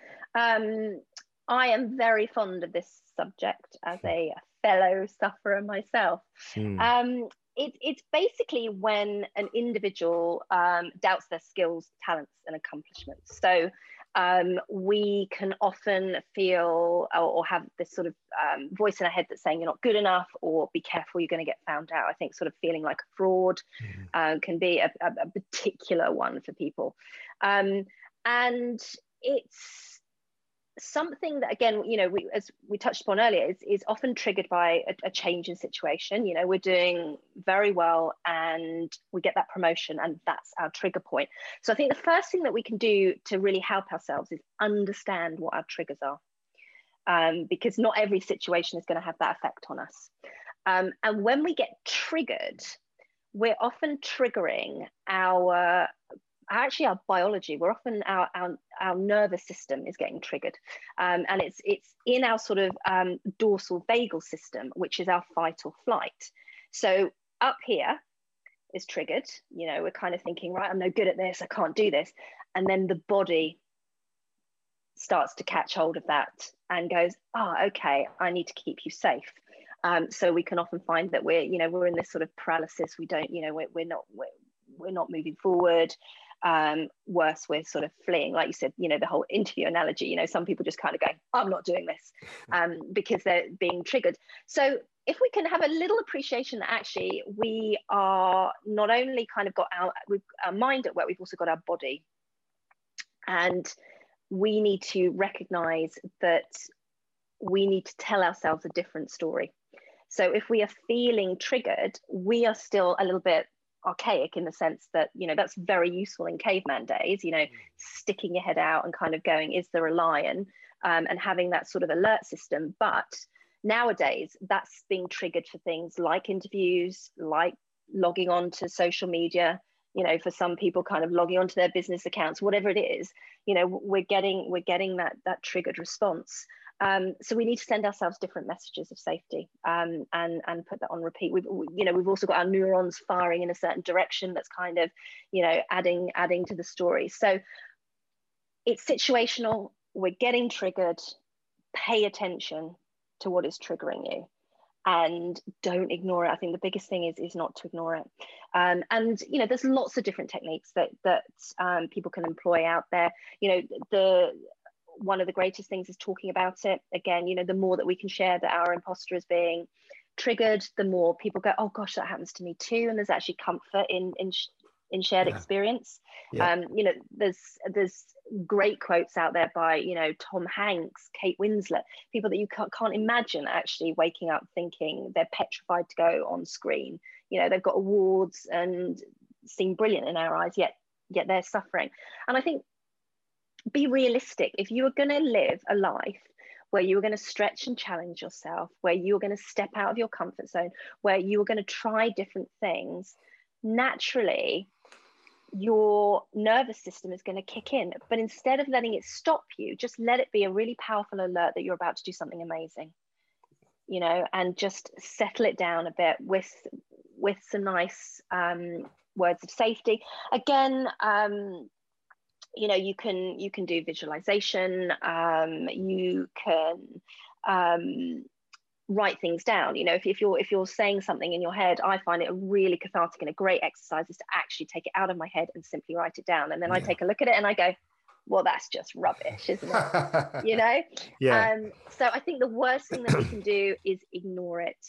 Um, I am very fond of this subject as a fellow sufferer myself. Mm. Um, it, it's basically when an individual um, doubts their skills, talents, and accomplishments. So um, we can often feel or, or have this sort of um, voice in our head that's saying you're not good enough, or be careful, you're going to get found out. I think sort of feeling like a fraud Mm. uh, can be a, a, a particular one for people. Um, and it's something that, again, you know, we, as we touched upon earlier, is, is often triggered by a, a change in situation. You know, we're doing very well and we get that promotion, and that's our trigger point. So I think the first thing that we can do to really help ourselves is understand what our triggers are, um, because not every situation is going to have that effect on us. Um, and when we get triggered, we're often triggering our actually our biology. We're often our, our our nervous system is getting triggered, um, and it's it's in our sort of um, dorsal vagal system, which is our fight or flight. So up here is triggered. You know, we're kind of thinking, right, I'm no good at this, I can't do this, and then the body starts to catch hold of that and goes, oh, okay, I need to keep you safe. Um, so we can often find that we're, you know, we're in this sort of paralysis. We don't, you know, we're, we're not we're, we're not moving forward. Um, worse, we're sort of fleeing, like you said, you know, the whole interview analogy, you know, some people just kind of going, I'm not doing this, um, because they're being triggered. So if we can have a little appreciation that actually we are not only kind of got our, we've our mind at work, we've also got our body. And we need to recognize that we need to tell ourselves a different story. So if we are feeling triggered, we are still a little bit archaic in the sense that, you know, that's very useful in caveman days, you know, sticking your head out and kind of going, is there a lion? Um, and having that sort of alert system. But nowadays that's being triggered for things like interviews, like logging on to social media, you know, for some people kind of logging onto their business accounts, whatever it is, you know, we're getting, we're getting that, that triggered response. Um, so we need to send ourselves different messages of safety, um, and and put that on repeat. We've, we, you know, we've also got our neurons firing in a certain direction that's kind of, you know, adding adding to the story. So it's situational. We're getting triggered. Pay attention to what is triggering you, and don't ignore it. I think the biggest thing is is not to ignore it. Um, and you know, there's lots of different techniques that that um, people can employ out there. You know, the one of the greatest things is talking about it. Again, you know, the more that we can share that our imposter is being triggered, the more people go, oh gosh, that happens to me too. And there's actually comfort in, in in shared Yeah. experience. Yeah. Um, you know, there's there's great quotes out there by, you know, Tom Hanks, Kate Winslet, people that you can't, can't imagine actually waking up thinking they're petrified to go on screen. You know, they've got awards and seem brilliant in our eyes, yet yet they're suffering. And I think, be realistic. If you are going to live a life where you are going to stretch and challenge yourself, where you are going to step out of your comfort zone, where you are going to try different things, naturally your nervous system is going to kick in. But instead of letting it stop you, just let it be a really powerful alert that you're about to do something amazing, you know, and just settle it down a bit with with some nice um, words of safety. Again, um, you know, you can you can do visualization, um, you can um, write things down. You know, if, if you're if you're saying something in your head, I find it a really cathartic and a great exercise is to actually take it out of my head and simply write it down. And then yeah. I take a look at it and I go, well, that's just rubbish, isn't it? You know? Yeah. Um, so I think the worst thing that we can do is ignore it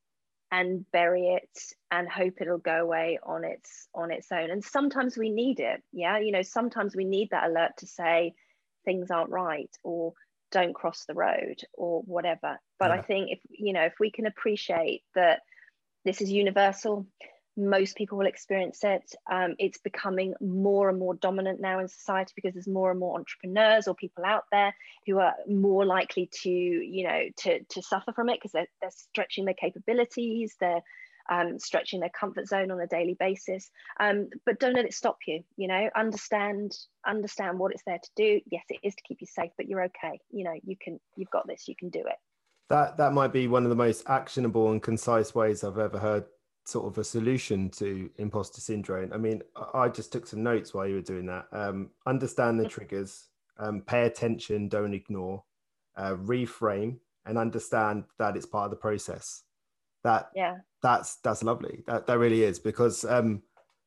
and bury it and hope it'll go away on its on its own. And sometimes we need it. Yeah. You know, sometimes we need that alert to say things aren't right, or don't cross the road, or whatever. But yeah. I think if, you know, if we can appreciate that this is universal, most people will experience it. Um, it's becoming more and more dominant now in society because there's more and more entrepreneurs or people out there who are more likely to, you know, to, to suffer from it because they're, they're stretching their capabilities, they're um, stretching their comfort zone on a daily basis. Um, but don't let it stop you, you know, understand, understand what it's there to do. Yes, it is to keep you safe, but you're okay. You know, you can, you've got this, you can do it. That, that might be one of the most actionable and concise ways I've ever heard sort of a solution to imposter syndrome. I mean, I just took some notes while you were doing that. Um, understand the triggers, um, pay attention, don't ignore, uh, reframe, and understand that it's part of the process. That yeah, that's that's lovely. That that really is, because um,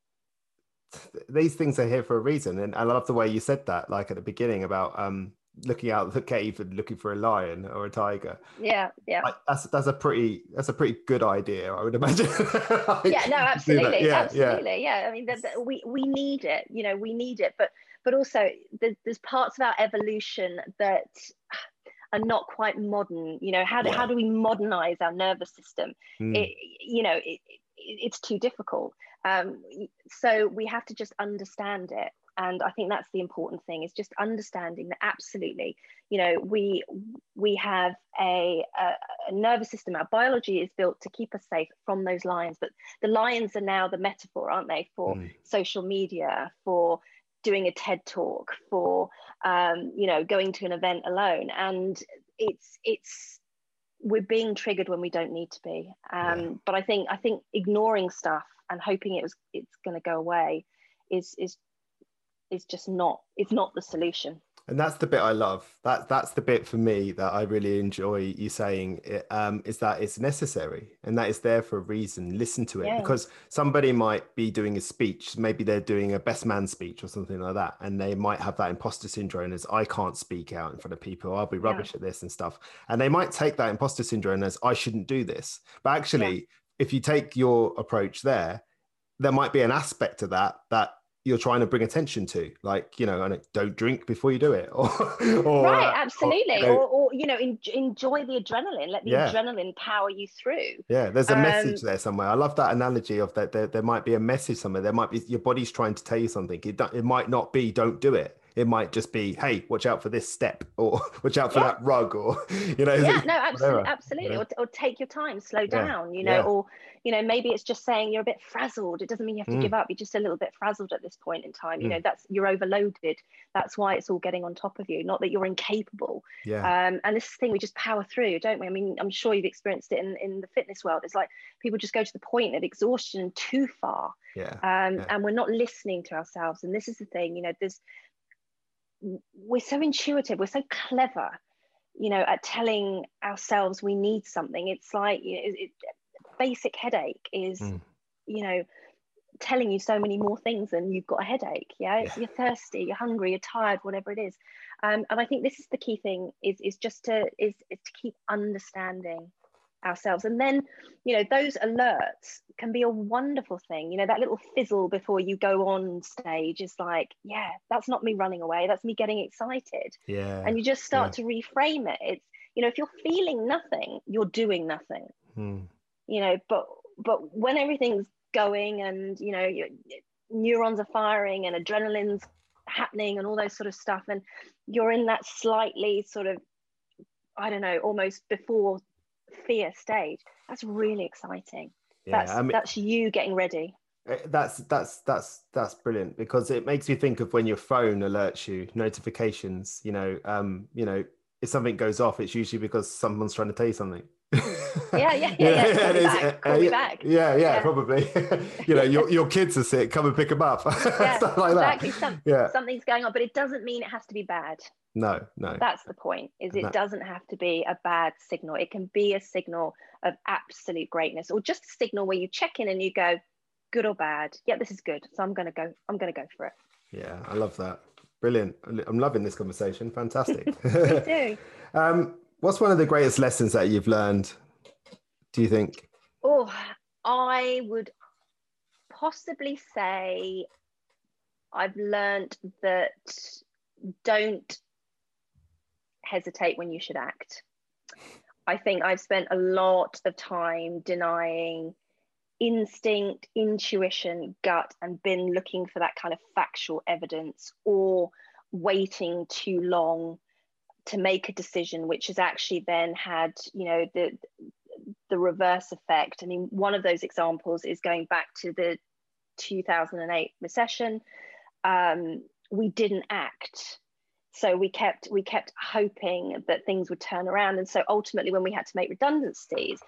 these things are here for a reason. And I love the way you said that, like at the beginning about um, looking out the cave and looking for a lion or a tiger. Yeah, yeah. Like, that's that's a pretty that's a pretty good idea, I would imagine. Like, yeah, no, absolutely, yeah, absolutely, yeah. yeah. I mean, the, the, we we need it, you know, we need it, but but also the, there's parts of our evolution that are not quite modern. You know, how do yeah. how do we modernize our nervous system? Mm. It, you know, it, it, it's too difficult. Um, so we have to just understand it. And I think that's the important thing, is just understanding that absolutely, you know, we we have a, a, a nervous system. Our biology is built to keep us safe from those lions. But the lions are now the metaphor, aren't they, for mm. social media, for doing a TED talk, for, um, you know, going to an event alone. And it's it's we're being triggered when we don't need to be. Um, yeah. But I think I think ignoring stuff and hoping it was it's going to go away is is. is just not, it's not the solution. And that's the bit I love. That that's the bit for me that I really enjoy you saying, it, um, is that it's necessary and that it's there for a reason. Listen to it, yeah. because somebody might be doing a speech. Maybe they're doing a best man speech or something like that. And they might have that imposter syndrome as, I can't speak out in front of people. I'll be rubbish yeah. at this and stuff. And they might take that imposter syndrome as, I shouldn't do this. But actually, yeah. if you take your approach there, there might be an aspect of that, that you're trying to bring attention to, like, you know, and don't drink before you do it, or, or right, absolutely, or, you know, or, or you know, en- enjoy the adrenaline, let the yeah. adrenaline power you through. Yeah, there's a um, message there somewhere. I love that analogy of that. There, there might be a message somewhere. There might be your body's trying to tell you something. It, it might not be don't do it. It might just be, hey, watch out for this step, or watch out for yeah. that rug, or, you know. Yeah, no, absolutely, absolutely. Yeah. Or, or take your time, slow down, yeah. you know, yeah. or, you know, maybe it's just saying you're a bit frazzled. It doesn't mean you have to mm. give up. You're just a little bit frazzled at this point in time. You mm. know, that's, you're overloaded. That's why it's all getting on top of you, not that you're incapable. Yeah. Um, and this thing, we just power through, don't we? I mean, I'm sure you've experienced it in, in the fitness world. It's like people just go to the point of exhaustion too far. Yeah. Um, yeah. And we're not listening to ourselves. And this is the thing, you know, there's, we're so intuitive, we're so clever, you know, at telling ourselves we need something. It's like, you know, it, it, basic headache is, mm. you know, telling you so many more things than you've got a headache. Yeah, yeah. You're thirsty, you're hungry, you're tired, whatever it is. Um, and I think this is the key thing, is is just to is, is to keep understanding ourselves. And then, you know, those alerts can be a wonderful thing. You know, that little fizzle before you go on stage is like, yeah, that's not me running away, that's me getting excited. Yeah. And you just start yeah. to reframe it. It's, you know, if you're feeling nothing, you're doing nothing. Hmm. You know, but but when everything's going and, you know, your neurons are firing and adrenaline's happening and all those sort of stuff, and you're in that slightly sort of, I don't know, almost before fear stage, that's really exciting. Yeah, that's I mean, that's you getting ready. That's that's that's that's brilliant, because it makes me think of when your phone alerts you, notifications. You know, um, you know, if something goes off, it's usually because someone's trying to tell you something. Yeah, yeah, yeah, yeah. Call me back. Call me back. Yeah, yeah, probably. You know, your your kids are sick. Come and pick them up. Yeah, Stuff like exactly. that. Some, yeah, something's going on, but it doesn't mean it has to be bad. No, no. That's the point. Is it that, doesn't have to be a bad signal. It can be a signal of absolute greatness, or just a signal where you check in and you go, good or bad. Yeah, this is good. So I'm gonna go. I'm gonna go for it. Yeah, I love that. Brilliant. I'm loving this conversation. Fantastic. Me too. um, what's one of the greatest lessons that you've learned, do you think? Oh, I would possibly say I've learned that don't hesitate when you should act. I think I've spent a lot of time denying instinct, intuition, gut, and been looking for that kind of factual evidence, or waiting too long to make a decision, which has actually then had, you know, the the reverse effect. I mean, one of those examples is going back to the two thousand eight recession. Um, we didn't act. So we kept we kept hoping that things would turn around. And so ultimately, when we had to make redundancies,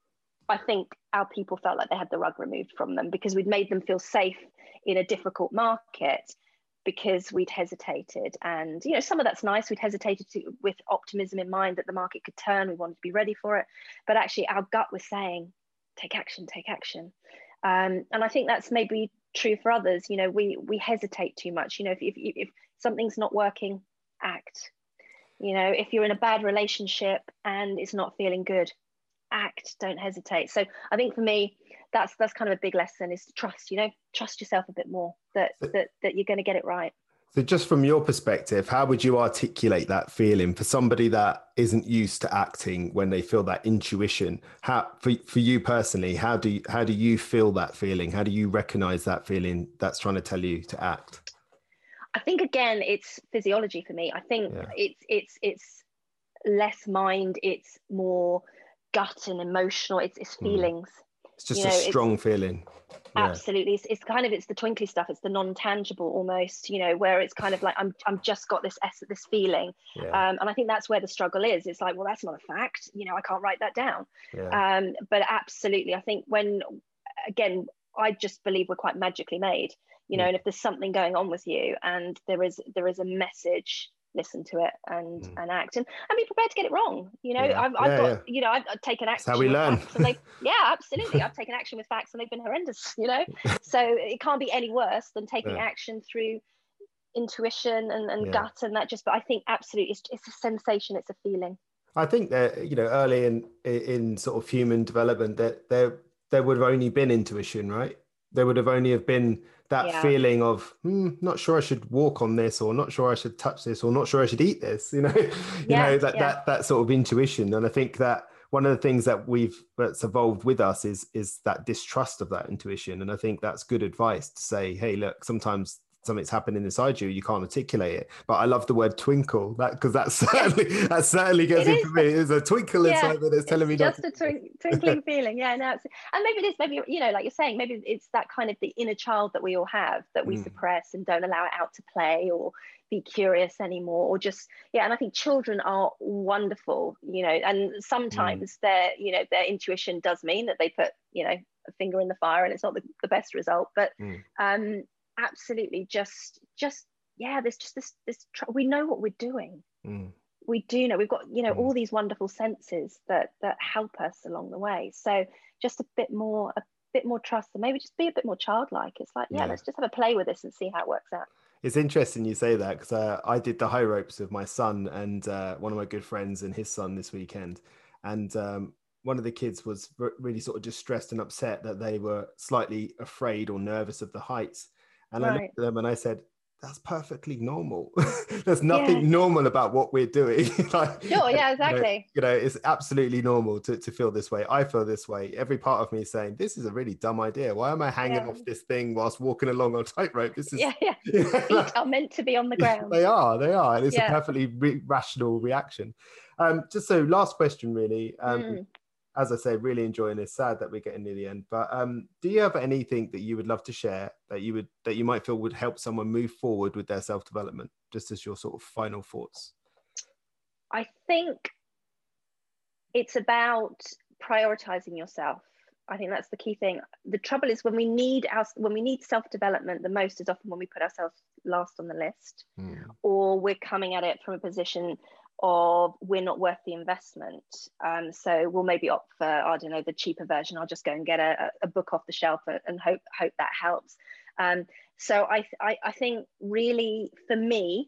I think our people felt like they had the rug removed from them, because we'd made them feel safe in a difficult market because we'd hesitated. And, you know, some of that's nice. We'd hesitated to, with optimism in mind that the market could turn. We wanted to be ready for it. But actually, our gut was saying, take action, take action. Um, and I think that's maybe true for others. You know, we we hesitate too much. You know, if, if, if something's not working, act. You know, if you're in a bad relationship and it's not feeling good, act, don't hesitate. So I think for me, that's that's kind of a big lesson, is to trust, you know, trust yourself a bit more, that that that you're going to get it right. So just from your perspective, how would you articulate that feeling for somebody that isn't used to acting, when they feel that intuition? How, for, for you personally, how do you, how do you feel that feeling? How do you recognize that feeling that's trying to tell you to act? I think, again, it's physiology for me. I think yeah. it's it's it's less mind, it's more gut and emotional. It's it's feelings. Mm. It's just you know, a strong feeling. Yeah. Absolutely. It's, it's kind of, it's the twinkly stuff. It's the non-tangible almost, you know, where it's kind of like, I'm, I'm just got this, this feeling. Yeah. Um, and I think that's where the struggle is. It's like, well, that's not a fact. You know, I can't write that down. Yeah. Um, but absolutely. I think when, again, I just believe we're quite magically made, you know, mm. and if there's something going on with you and there is, there is a message, listen to it and mm. and act, and, and be prepared to get it wrong. You know, yeah. I've, I've yeah, got, yeah. you know, I've, I've taken action. That's how we learn. And they, yeah, absolutely. I've taken action with facts and they've been horrendous, you know, so it can't be any worse than taking yeah. action through intuition and, and yeah. gut and that just, but I think absolutely it's, it's a sensation. It's a feeling. I think that, you know, early in, in sort of human development, that there, there would have only been intuition, right? There would have only have been that yeah. feeling of, hmm, not sure I should walk on this, or not sure I should touch this, or not sure I should eat this, you know, you yeah, know, that, yeah. that, that sort of intuition. And I think that one of the things that we've, that's evolved with us is, is that distrust of that intuition. And I think that's good advice to say, hey, look, sometimes something's happening inside you, you can't articulate it. But I love the word twinkle, that because that certainly yeah. that certainly goes in for me. There's a twinkle yeah. inside that is telling it's me just not a twink- twinkling feeling. Yeah, no, it's, and maybe it is, maybe, you know, like you're saying, maybe it's that kind of the inner child that we all have that we mm. suppress and don't allow it out to play or be curious anymore, or just, yeah. And I think children are wonderful, you know, and sometimes mm. their, you know, their intuition does mean that they put, you know, a finger in the fire and it's not the, the best result, but mm. um absolutely just just yeah there's just this this tr- we know what we're doing. mm. We do know, we've got, you know, mm. all these wonderful senses that that help us along the way. So just a bit more a bit more trust, and maybe just be a bit more childlike. It's like, yeah, yeah. let's just have a play with this and see how it works out. It's interesting you say that, because uh, I did the high ropes with my son and uh, one of my good friends and his son this weekend, and um one of the kids was really sort of distressed and upset that they were slightly afraid or nervous of the heights. And right. I looked at them and I said, that's perfectly normal. There's nothing yeah. normal about what we're doing. Like, sure, yeah, exactly. You know, you know, it's absolutely normal to, to feel this way. I feel this way. Every part of me is saying, this is a really dumb idea. Why am I hanging yeah. off this thing whilst walking along on tightrope? This is yeah, yeah. Feet are meant to be on the ground. They are, they are. And it's yeah. a perfectly re- rational reaction. Um, just so last question, really. Um, mm. As I say, really enjoying this. Sad that we're getting near the end. But um, do you have anything that you would love to share that you would that you might feel would help someone move forward with their self-development? Just as your sort of final thoughts. I think it's about prioritizing yourself. I think that's the key thing. The trouble is when we need our when we need self-development the most is often when we put ourselves last on the list, mm. or we're coming at it from a position of we're not worth the investment. Um, so we'll maybe opt for, I don't know, the cheaper version. I'll just go and get a, a book off the shelf and hope hope that helps. Um, so I, I I think really for me,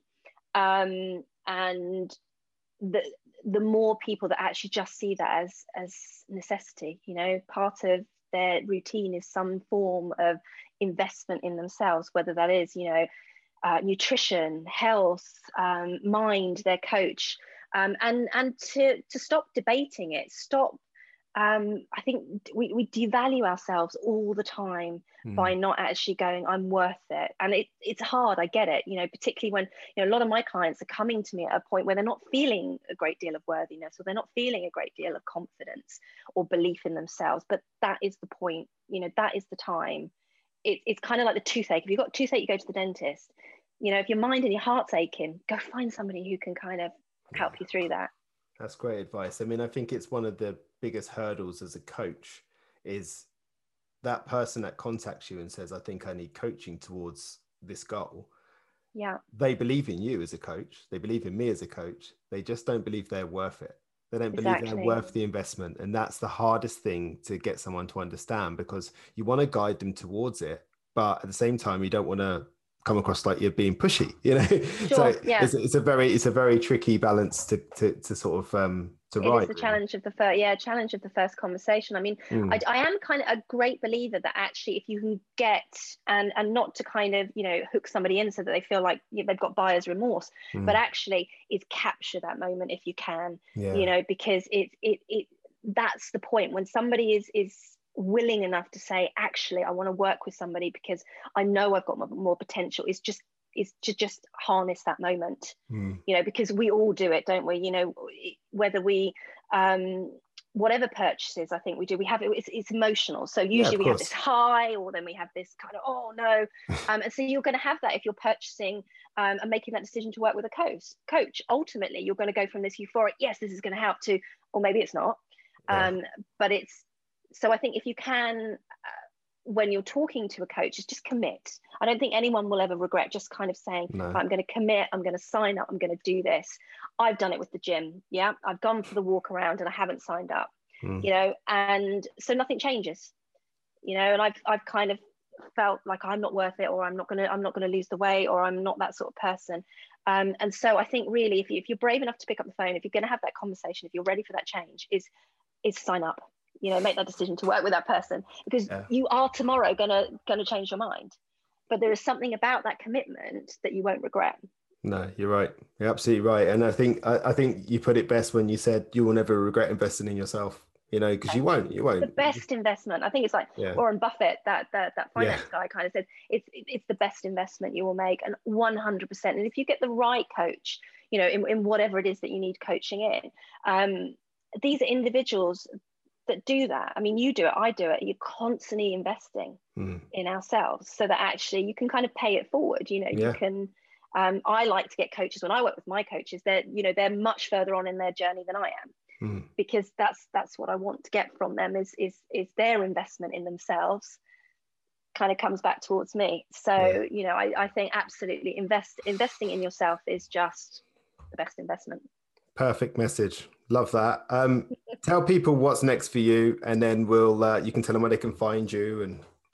um, and the the more people that actually just see that as as necessity, you know, part of their routine is some form of investment in themselves, whether that is, you know, Uh, nutrition, health, um, mind, their coach, um, and and to to stop debating it. Stop. Um, I think we, we devalue ourselves all the time mm. by not actually going, I'm worth it. And it, it's hard. I get it. You know, particularly when you know a lot of my clients are coming to me at a point where they're not feeling a great deal of worthiness, or they're not feeling a great deal of confidence or belief in themselves. But that is the point. You know, that is the time. It, it's kind of like the toothache. If you've got toothache, you go to the dentist. You know, if your mind and your heart's aching, go find somebody who can kind of help yeah. you through that. That's great advice. I mean, I think it's one of the biggest hurdles as a coach is that person that contacts you and says, I think I need coaching towards this goal. Yeah. They believe in you as a coach. They believe in me as a coach. They just don't believe they're worth it. They don't believe exactly. they're worth the investment. And that's the hardest thing to get someone to understand, because you want to guide them towards it. But at the same time, you don't want to come across like you're being pushy, you know. Sure, so yeah. it's, it's a very it's a very tricky balance to to, to sort of um to it ride. Is the really. challenge of the first yeah challenge of the first conversation. I mean, mm. I, I am kind of a great believer that actually if you can get and and not to kind of you know hook somebody in so that they feel like you know, they've got buyer's remorse, mm. but actually is capture that moment if you can, yeah. you know, because it it it that's the point when somebody is is willing enough to say, actually, I want to work with somebody because I know I've got more, more potential. Is just is to just harness that moment, mm. you know, because we all do it, don't we? You know, whether we, um, whatever purchases I think we do, we have it. It's, it's emotional. So usually yeah, we have this high, or then we have this kind of oh no, um, and so you're going to have that if you're purchasing um, and making that decision to work with a coach. Coach, ultimately, you're going to go from this euphoric, yes, this is going to help, to, or maybe it's not, yeah. um, but it's. So I think if you can, uh, when you're talking to a coach, is just commit. I don't think anyone will ever regret just kind of saying, no. I'm going to commit, I'm going to sign up, I'm going to do this. I've done it with the gym. Yeah. I've gone for the walk around and I haven't signed up, mm. you know, and so nothing changes, you know, and I've, I've kind of felt like I'm not worth it, or I'm not going to, I'm not going to lose the weight, or I'm not that sort of person. Um, and so I think really, if, you, if you're brave enough to pick up the phone, if you're going to have that conversation, if you're ready for that change, is, is sign up. You know, make that decision to work with that person, because yeah. you are tomorrow gonna gonna change your mind. But there is something about that commitment that you won't regret. No, you're right. You're absolutely right. And I think I, I think you put it best when you said you will never regret investing in yourself. You know, because you won't. You won't. The best investment. I think it's like yeah. Warren Buffett, that that that finance yeah. guy, kind of said it's it's the best investment you will make, and one hundred percent. And if you get the right coach, you know, in, in whatever it is that you need coaching in, um, these are individuals that do that. I mean, you do it, I do it. You're constantly investing mm. in ourselves so that actually you can kind of pay it forward. You know, yeah. you can, um, I like to get coaches when I work with my coaches, they're, you know, they're much further on in their journey than I am, mm. because that's, that's what I want to get from them is, is, is their investment in themselves kind of comes back towards me. So, yeah. you know, I, I think absolutely invest, investing in yourself is just the best investment. Perfect message. Love that. Um, tell people what's next for you, and then we'll uh, you can tell them where they can find you and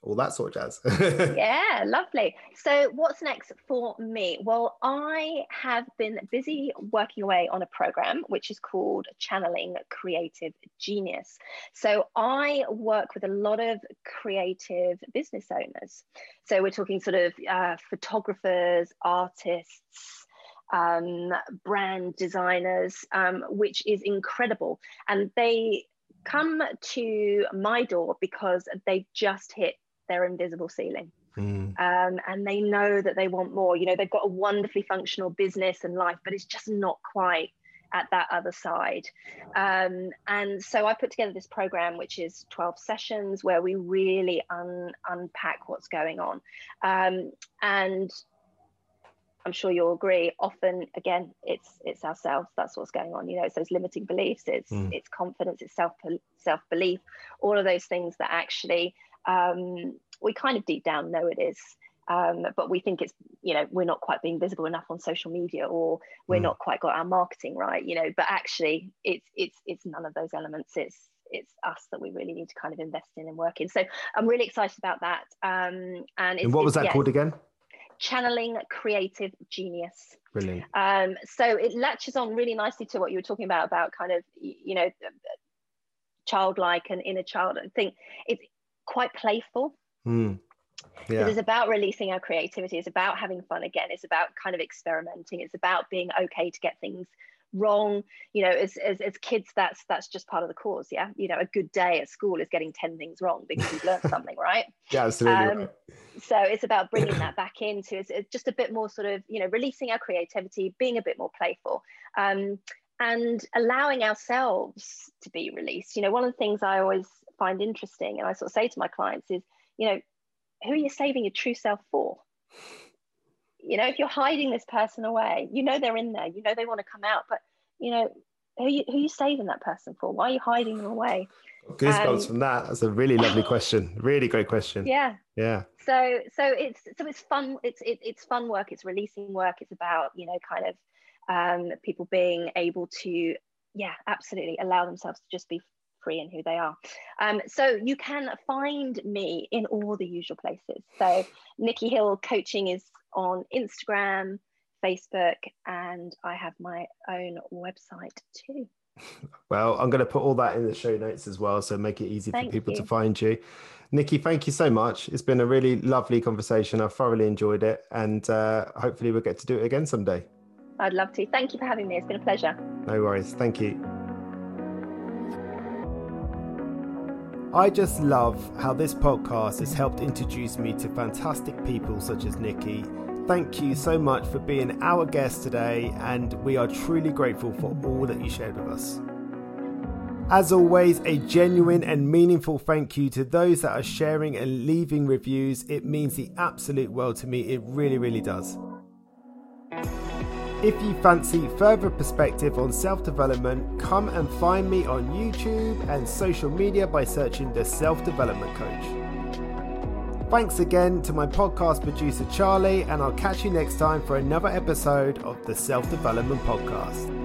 all that sort of jazz. Yeah, lovely. So what's next for me? Well, I have been busy working away on a program which is called Channeling Creative Genius. So I work with a lot of creative business owners. So we're talking sort of uh, photographers, artists, um, brand designers, um, which is incredible. And they come to my door because they just hit their invisible ceiling. Mm. Um, and they know that they want more. You know, they've got a wonderfully functional business and life, but it's just not quite at that other side. Um, and so I put together this program, which is twelve sessions where we really un- unpack what's going on. Um, and I'm sure you'll agree, often, again, it's it's ourselves. That's what's going on. You know, it's those limiting beliefs, it's mm. it's confidence, it's self self-belief, all of those things that actually um, we kind of deep down know it is. Um, but we think it's, you know, we're not quite being visible enough on social media, or we're mm. not quite got our marketing right, you know, but actually it's it's it's none of those elements. It's it's us that we really need to kind of invest in and work in. So I'm really excited about that. Um, and, it's, and what was that yeah, called again? Channeling Creative Genius. Brilliant. Um, so it latches on really nicely to what you were talking about, about kind of, you know, childlike and inner child. I think it's quite playful. Mm. Yeah. It's about releasing our creativity. It's about having fun again. It's about kind of experimenting. It's about being okay to get things wrong. You know, as, as as kids, that's that's just part of the course. Yeah, you know, a good day at school is getting ten things wrong because you've learned something, right? Yeah, absolutely. Um, so it's about bringing that back into it's, it's just a bit more sort of, you know, releasing our creativity, being a bit more playful, um, and allowing ourselves to be released. You know, one of the things I always find interesting, and I sort of say to my clients, is, you know, who are you saving your true self for? You know, if you're hiding this person away, you know they're in there, you know they want to come out, but, you know, who are you, who are you saving that person for? Why are you hiding them away? Goosebumps um, from that. That's a really lovely question. Really great question. Yeah. Yeah. So so it's so it's fun. It's it, it's fun work. It's releasing work. It's about, you know, kind of um, people being able to, yeah, absolutely allow themselves to just be free in who they are. Um, so you can find me in all the usual places. So Nikki Hill Coaching is on Instagram, Facebook, and I have my own website too. Well, I'm going to put all that in the show notes as well, so make it easy thank for people you. to find you. Nikki, thank you so much. It's been a really lovely conversation. I've thoroughly enjoyed it, and uh, hopefully we'll get to do it again someday. I'd love to. Thank you for having me. It's been a pleasure. No worries. Thank you. I just love how this podcast has helped introduce me to fantastic people such as Nikki. Thank you so much for being our guest today, and we are truly grateful for all that you shared with us. As always, a genuine and meaningful thank you to those that are sharing and leaving reviews. It means the absolute world to me. It really, really does. If you fancy further perspective on self-development, come and find me on YouTube and social media by searching The Self-Development Coach. Thanks again to my podcast producer Charlie, and I'll catch you next time for another episode of The Self-Development Podcast.